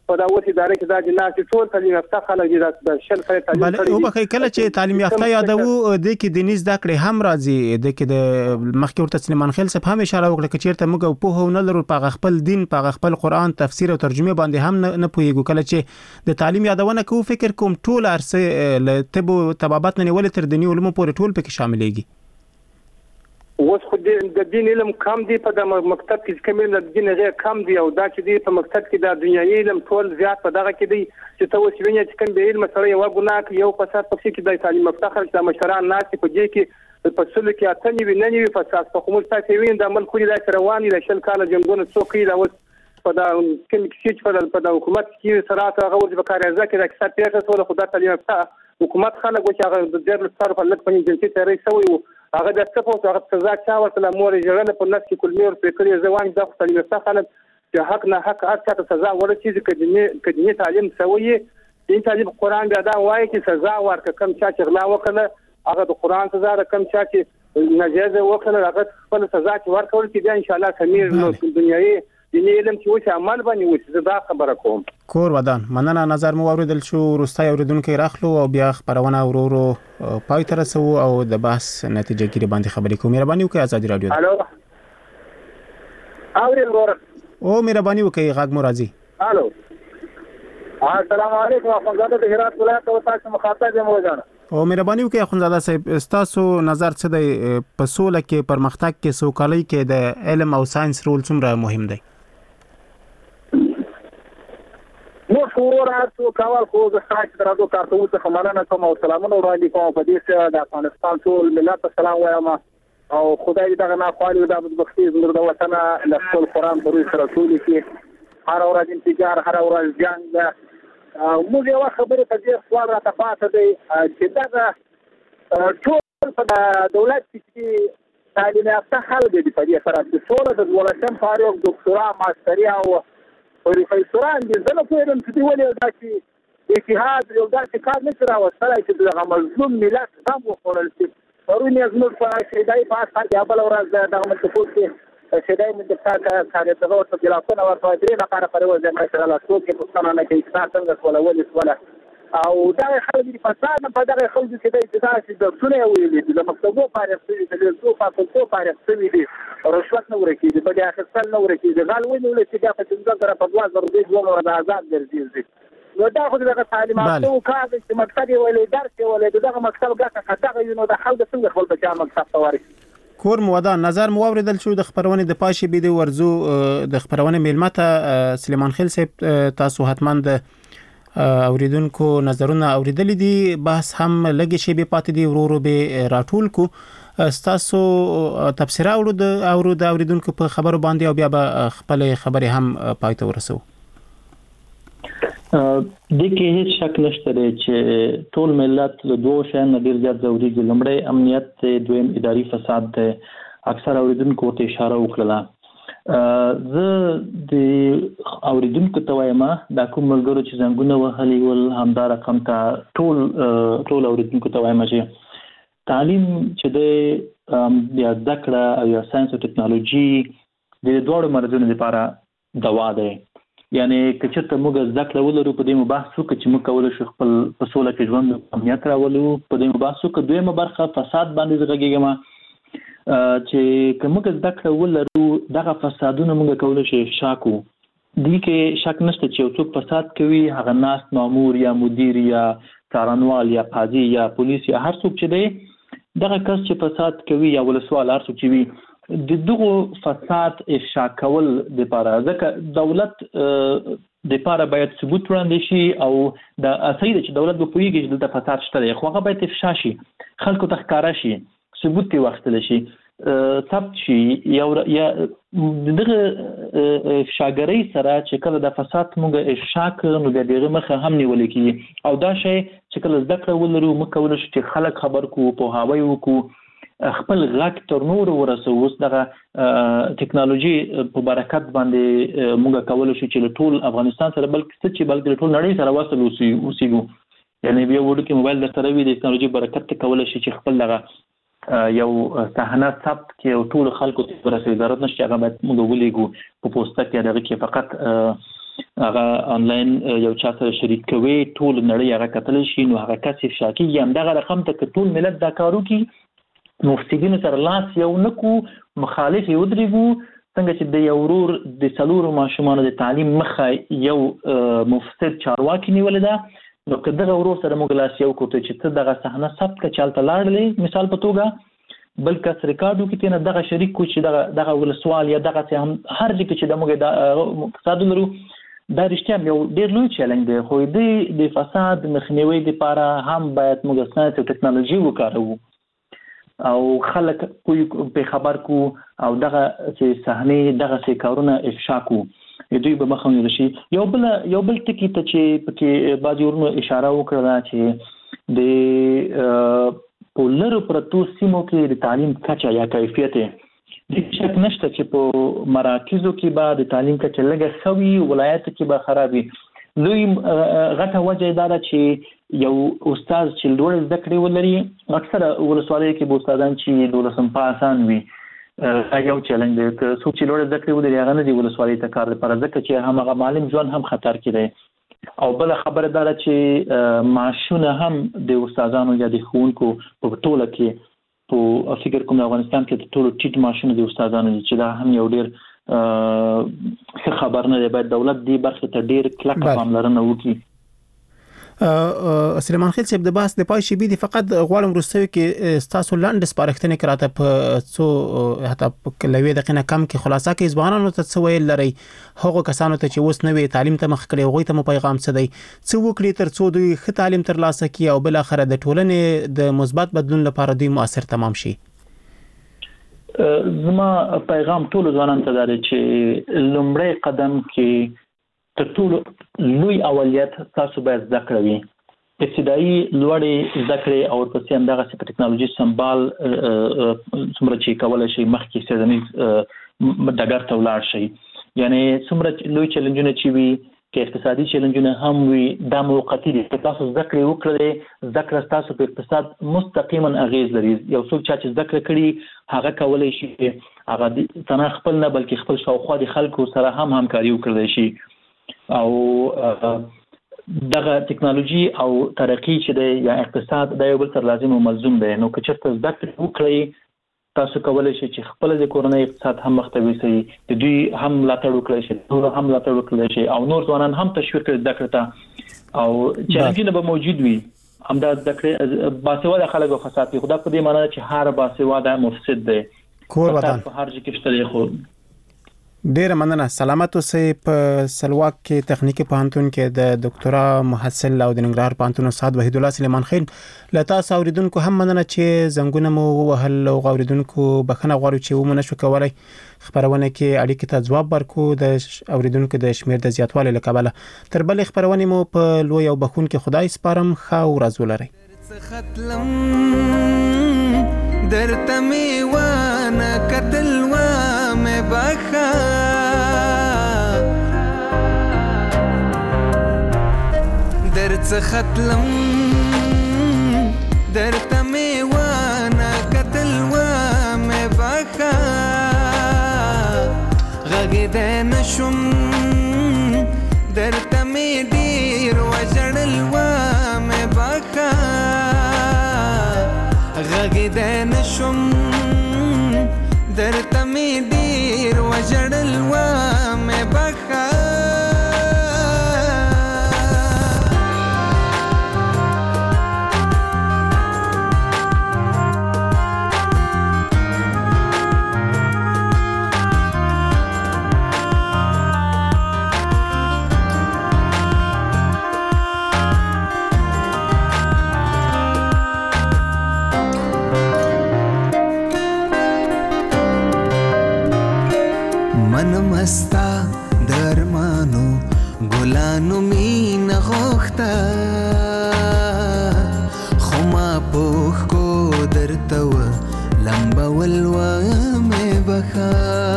په دا وتی ادارې کې دا جنات ټول تعلیم یافته خلک دي د شل کړي تعلیم کړي او به کله چې تعلیم یافته یادو د کې د نيز د کړي هم راځي د کې د مخکې ورته سلیمان خېل صاحب هم اشاره وکړه چې چیرته موږ په هو نه لرو په خپل دین په خپل قران تفسیر او ترجمه باندې هم نه پوهیږو کله چې د تعلیم یادونه کوو فکر کوم ټول ارسه له طب او طبابت نه ولې تر دیني علومو پورې ټول پکې شاملېږي اوس خو د دین علم کم دی په د مکتب کې کوم علم د دین غیر کم دی او دا چې دی په مکتب کې د دنیوي علم ټول زیات په دغه کې دی چې ته اوس وینې چې کوم به علم سره یو ګناه کوي یو فساد پکې کې د تعلیم مفتخر چې مشران ناس په دې کې په څلو کې اته نیوي نه نیوي فساد په کوم ځای کې وین د عمل خوري د رواني د شل کال جنگونو څوکې دا اوس په دا کوم کې چې په د حکومت کې سره هغه ورځ به کار ځکه د اکثر پیښه ټول خدای تعالی حکومت خلک چې هغه د ډېر ستر په لټ باندې جنسي تیری شوی هغه د څه په هغه سزا چا ورته مور جوړنه په نس کې کلمې ور پکړي ځوان د تعلیم څخه خلک چې حق نه حق اته سزا ورته چې کدنی کدنی تعلیم سوی دین تعلیم قران بیا دا وایي چې سزا ورکه کم چا چې غلا وکړه هغه د قران سزا د کم چا چې ناجیزه وکړه هغه خپل سزا چې ورکول چې بیا ان شاء الله سمیر نو دنیاي دیني علم چې وڅ عمل باندې وڅ دا خبره کوم کور ودان مننه نظر مو اوریدل شو ورستای اوریدونکو راخلو او بیا خبرونه ورورو پای تر سو او د بحث نتیجه ګری باندې خبرې کوم مهرباني وکړئ آزادي رادیو الو اورل ور او مهرباني وکړئ غږ مو راځي الو السلام علیکم اخوندزاده د هرات ولایت او تاسو مخاطب یم وژن او مهرباني وکړئ اخوندزاده صاحب تاسو نظر څه دی په سوله کې پرمختګ کې سوکالۍ کې د علم او ساينس رول څومره مهم دی نو شوراتو کول خو د خاص درادو کارتو څخه مننه کوم او سلامونه وړاندې کوم په دې چې د افغانستان ټول ملت سلام وایم او خدای دې دغه نه خالي د بدبختی زموږ د وطن له خپل قران پر سره ټول کې هر ورځ انتظار هر ورځ جنگ موږ یو خبره ته دې سوال راته پاتې دی چې دا ټول په دولت کې تعلیم یافته خلک دي په دې سره چې ټول د ولسم فارغ ډاکټرا ماستري او پروفیسوران دي زه نه پوهېږم چې دوی ولې داسې اتحاد یو داسې کار نه شي راوستلی چې دغه مظلوم ملت غم وخوړل شي پرون یې زموږ په شیدایي په اسخر کې بله ورځ دغه ملتفوت کې شیدایي ملتفتا کارېدغه ورته ګلاسونه ورته درې نفره پرې وځي ماشاءالله څوک یې پوښتنه نه کوي ستا څنګه شوله ولې شوله او دغه خلک دي فساد نه په دغه خلکو کې دی چې داسې درسونه یې ویلي دي د مکتبو فارغ شوي د لیسو فاکولټو فارغ شوي دي رشوت نه ورکېږي په دې اخیستل نه ورکېږي غل ونیولی چې بیا په پنځه زره په دوه زره دوی دوه ورځې آزاد ګرځېږي نو دا خو دغه تعلیم یافتو کار دی چې مکتب یې ویلی درس یې ویلی دغه مکتب ګټه که دغه وي نو د خلکو څنګه خپل بچیان مکتب ته ورکړي کور مودان نظر مو اوریدل شو د خبرونې د پاشي بيدي ورزو د خبرونې میلمته سلیمان خېل صاحب تاسو حتما د اوریدونکو نظرونه اوریدل دي بحث هم لګي شی به پاتې دي ورورو به راټول کو تاسو تفسیر اورو د اورو د اوریدونکو په خبرو باندې او بیا به خپل خبرې هم پای ته ورسو د کې هیڅ شک نشته چې ټول ملت له دوه شیانو ډیر زیات ضروري دي لمړی امنیت دویم اداري فساد دی اکثر اوریدونکو ته اشاره وکړه زه د اوریدونکو ته وایم دا کوم ملګرو چې څنګه وهلي ول همدا رقم ته ټول ټول اوریدونکو ته وایم چې تعلیم چې د یا ذکر او یا ساينس او ټکنالوژي د دوه مرزونو لپاره دوا ده یعنی کچته موږ ذکر ولرو په دې مباحثو کې چې موږ کولای شو خپل په سوله کې ژوند امنیت راولو په دې مباحثو کې دویمه برخه فساد باندې زغږیږم چې کومه ذکر ولرو دغه فسادونه موږ کولای شو شاکو دې کې شک نشته چې څوک فساد کوي هغه ناس مامور یا مدیر یا څارنوال یا قاضي یا پولیس یا هر څوک چې دی دغه کس چې فساد کوي یا ولسوال هر څوک چې وي د دغه فساد افشا کول د لپاره ځکه دولت د لپاره باید ثبوت وړاندې شي او د اساید چې دولت به پوهیږي چې د فساد شته خو هغه باید افشا شي خلکو ته ښکارا شي ثبوت یې واخیستل شي ثبت شي یا دغه افشاګرۍ سره چې کله د فساد موږ افشا کړو نو دغه مخه هم نیول کیږي او دا شی چې کله ذکر ولرو موږ کولای شو چې خلک خبر کو په هواوی وکړو خپل غږ تر نور ورسو اوس دغه ټکنالوژي په برکت باندې موږ کولای شو چې ټول افغانستان سره بلکې څه چې بلکې ټول نړۍ سره وصل اوسېږو یعنی بیا وړو کې موبایل د سره وی د ټکنالوژي برکت ته کولای شي چې خپل دغه یو صحنه ثبت کې ټول خلکو ته ورسېږي ضرورت نشته هغه باید موږ ولېګو په پوسټه کې دغه کې فقط هغه انلاین یو چا سره شریک کوي ټول نړۍ هغه کتل شي نو هغه کس شاکی یم دغه رقم ته ټول ملت دا کارو کی مفسدین سره لاس یو نکو مخالف یو درېګو څنګه چې د یو ورور د څلورو ماشومانو د تعلیم مخه یو مفسد چارواکي نیولې ده نو که دغه ورور سره موږ لاس یو کوته چې ته دغه صحنه ثبت کړه چالت لاړلې مثال په توګه بل کس ریکارډو کې تنه دغه شریک کو چې دغه دغه ولسوال یا دغه هم هر ځکه چې د موږ د فساد لرو دا رښتیا یو ډېر لوی چیلنج دی خو د د فساد مخنیوي لپاره هم باید موږ ساينس او ټکنالوژي وکاروو او خلک په خبر کو او دغه چې صحنه دغه چې کارونه افشا کو دوی به مخاوي شي یو بل یو بل ټکی ته چې پکې بعضی ورونو اشاره وکړه چې د پولر پرتو سیمو کې د تعلیم کچا یا کیفیت د شک نشته چې په مراکزو کې به د تعلیم کچا لږه خوي ولایت کې به خرابي لوی غټه وجه دا ده چې یو استاد چې لوړ زده کړې ولري اکثره ولسوالۍ کې به استادان چې دولسم پاسان وي یو چیلنج دی که څوک چې لوړ زده کړې ولري هغه نه دی ولسوالۍ ته کار لپاره ځکه چې همغه معلم ځوان هم خطر کې دی او بل خبره دا ده چې معاشونه هم د استادانو یا د ښوونکو په ټوله کې په فکر کوم افغانستان کې د ټولو ټیټ معاشونه د استادانو چې دا هم یو ډیر ښه خبر نه دی باید دولت دې برخه ته ډیر کلکه پاملرنه وکړي سلیمان خیل صاحب د باس د پای شی بي فقط غواړم وروستوي کې تاسو لاندې سپارښتنه کراته په څو حتی په لوي دقیقه کم کې خلاصه کې ځوانانو ته څه ویل لري هغه کسانو ته چې اوس نوې تعلیم ته مخ کړي هغه ته مو پیغام څه دی څه وکړي تر څو دوی ښه تعلیم ترلاسه کړي او بل اخر د ټولنې د مثبت بدلون لپاره دوی مؤثر تمام شي زما پیغام ټول ځوانانو ته دی چې لومړی قدم کې تر ټولو لوی اولیت تاسو باید زده کړئ ابتدایي لوړې زده کړې او ورپسې همدغه په ټکنالوژي سمبال څومره چې کولای شي مخکې څېړنیز ډګر ته ولاړ شي یعنی څومره لوی چیلنجونه چې وي که اقتصادي چیلنجونه هم وي دا موقتي دي که تاسو زده کړې وکړئ زده کړه ستاسو په اقتصاد مستقیما اغیز لري یو څوک چې زده کړه کړي هغه کولای شي هغه تنه خپل نه بلکې خپل شاوخوا د خلکو سره هم همکاري وکړي شي او دغه ټکنالوژي او ترقی چې دی یا اقتصاد د یو بل سره لازم او ملزوم دی نو که چېرته زده کړې وکړئ تاسو کولای شئ چې خپل د کورنۍ اقتصاد هم مخ ته یوسئ د دوی هم ملاتړ وکړئ شي نور هم ملاتړ وکړئ شي او نور ځوانان هم تشویق کړي زده کړې ته او چیلنجونه به موجود وي همدا زده کړې باسواده خلک به فساد کوي خو دا په دې معنی چې هر باسواده مفسد دی کور وطن په هر ځای کې شته دی خو ډیره مننه سلامت اوسئ په سلواک کې تخنیکی پوهنتون کې د ډاکټرا محصل او د ننګرهار پوهنتون استاد وحید الله سلیمان خیل لتا اوریدونکو هم مننه چې زنګونه مو وهل او اوریدونکو بخنه غواړو چې ومنه شو کولای خبرونه کې اړیکې ته ځواب ورکو د اوریدونکو د شمیر د زیاتوالي لکبله تر بل خبرونه مو په لوی او بخون کې خدای سپارم خو ورځ ولري درته می وانه قتل و مې بخا درته ختلم درته می وانه قتل و مې بخا غږ نشم درته می ډیر وجړل و مې بخا غږ نشم درته می ډیر وجړل و مې بخا مستا درمانو ګلانو مين غوخته خو ما پوخ کو درته و لمبول و مې بخا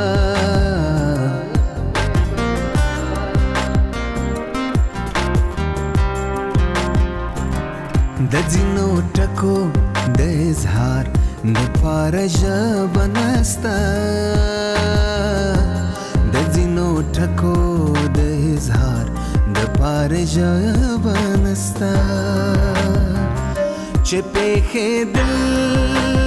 د ځینو ټکو د اظهار د پاره ژبه نسته د ځینو ټکو د اظهار بار جواب نستا چې په دل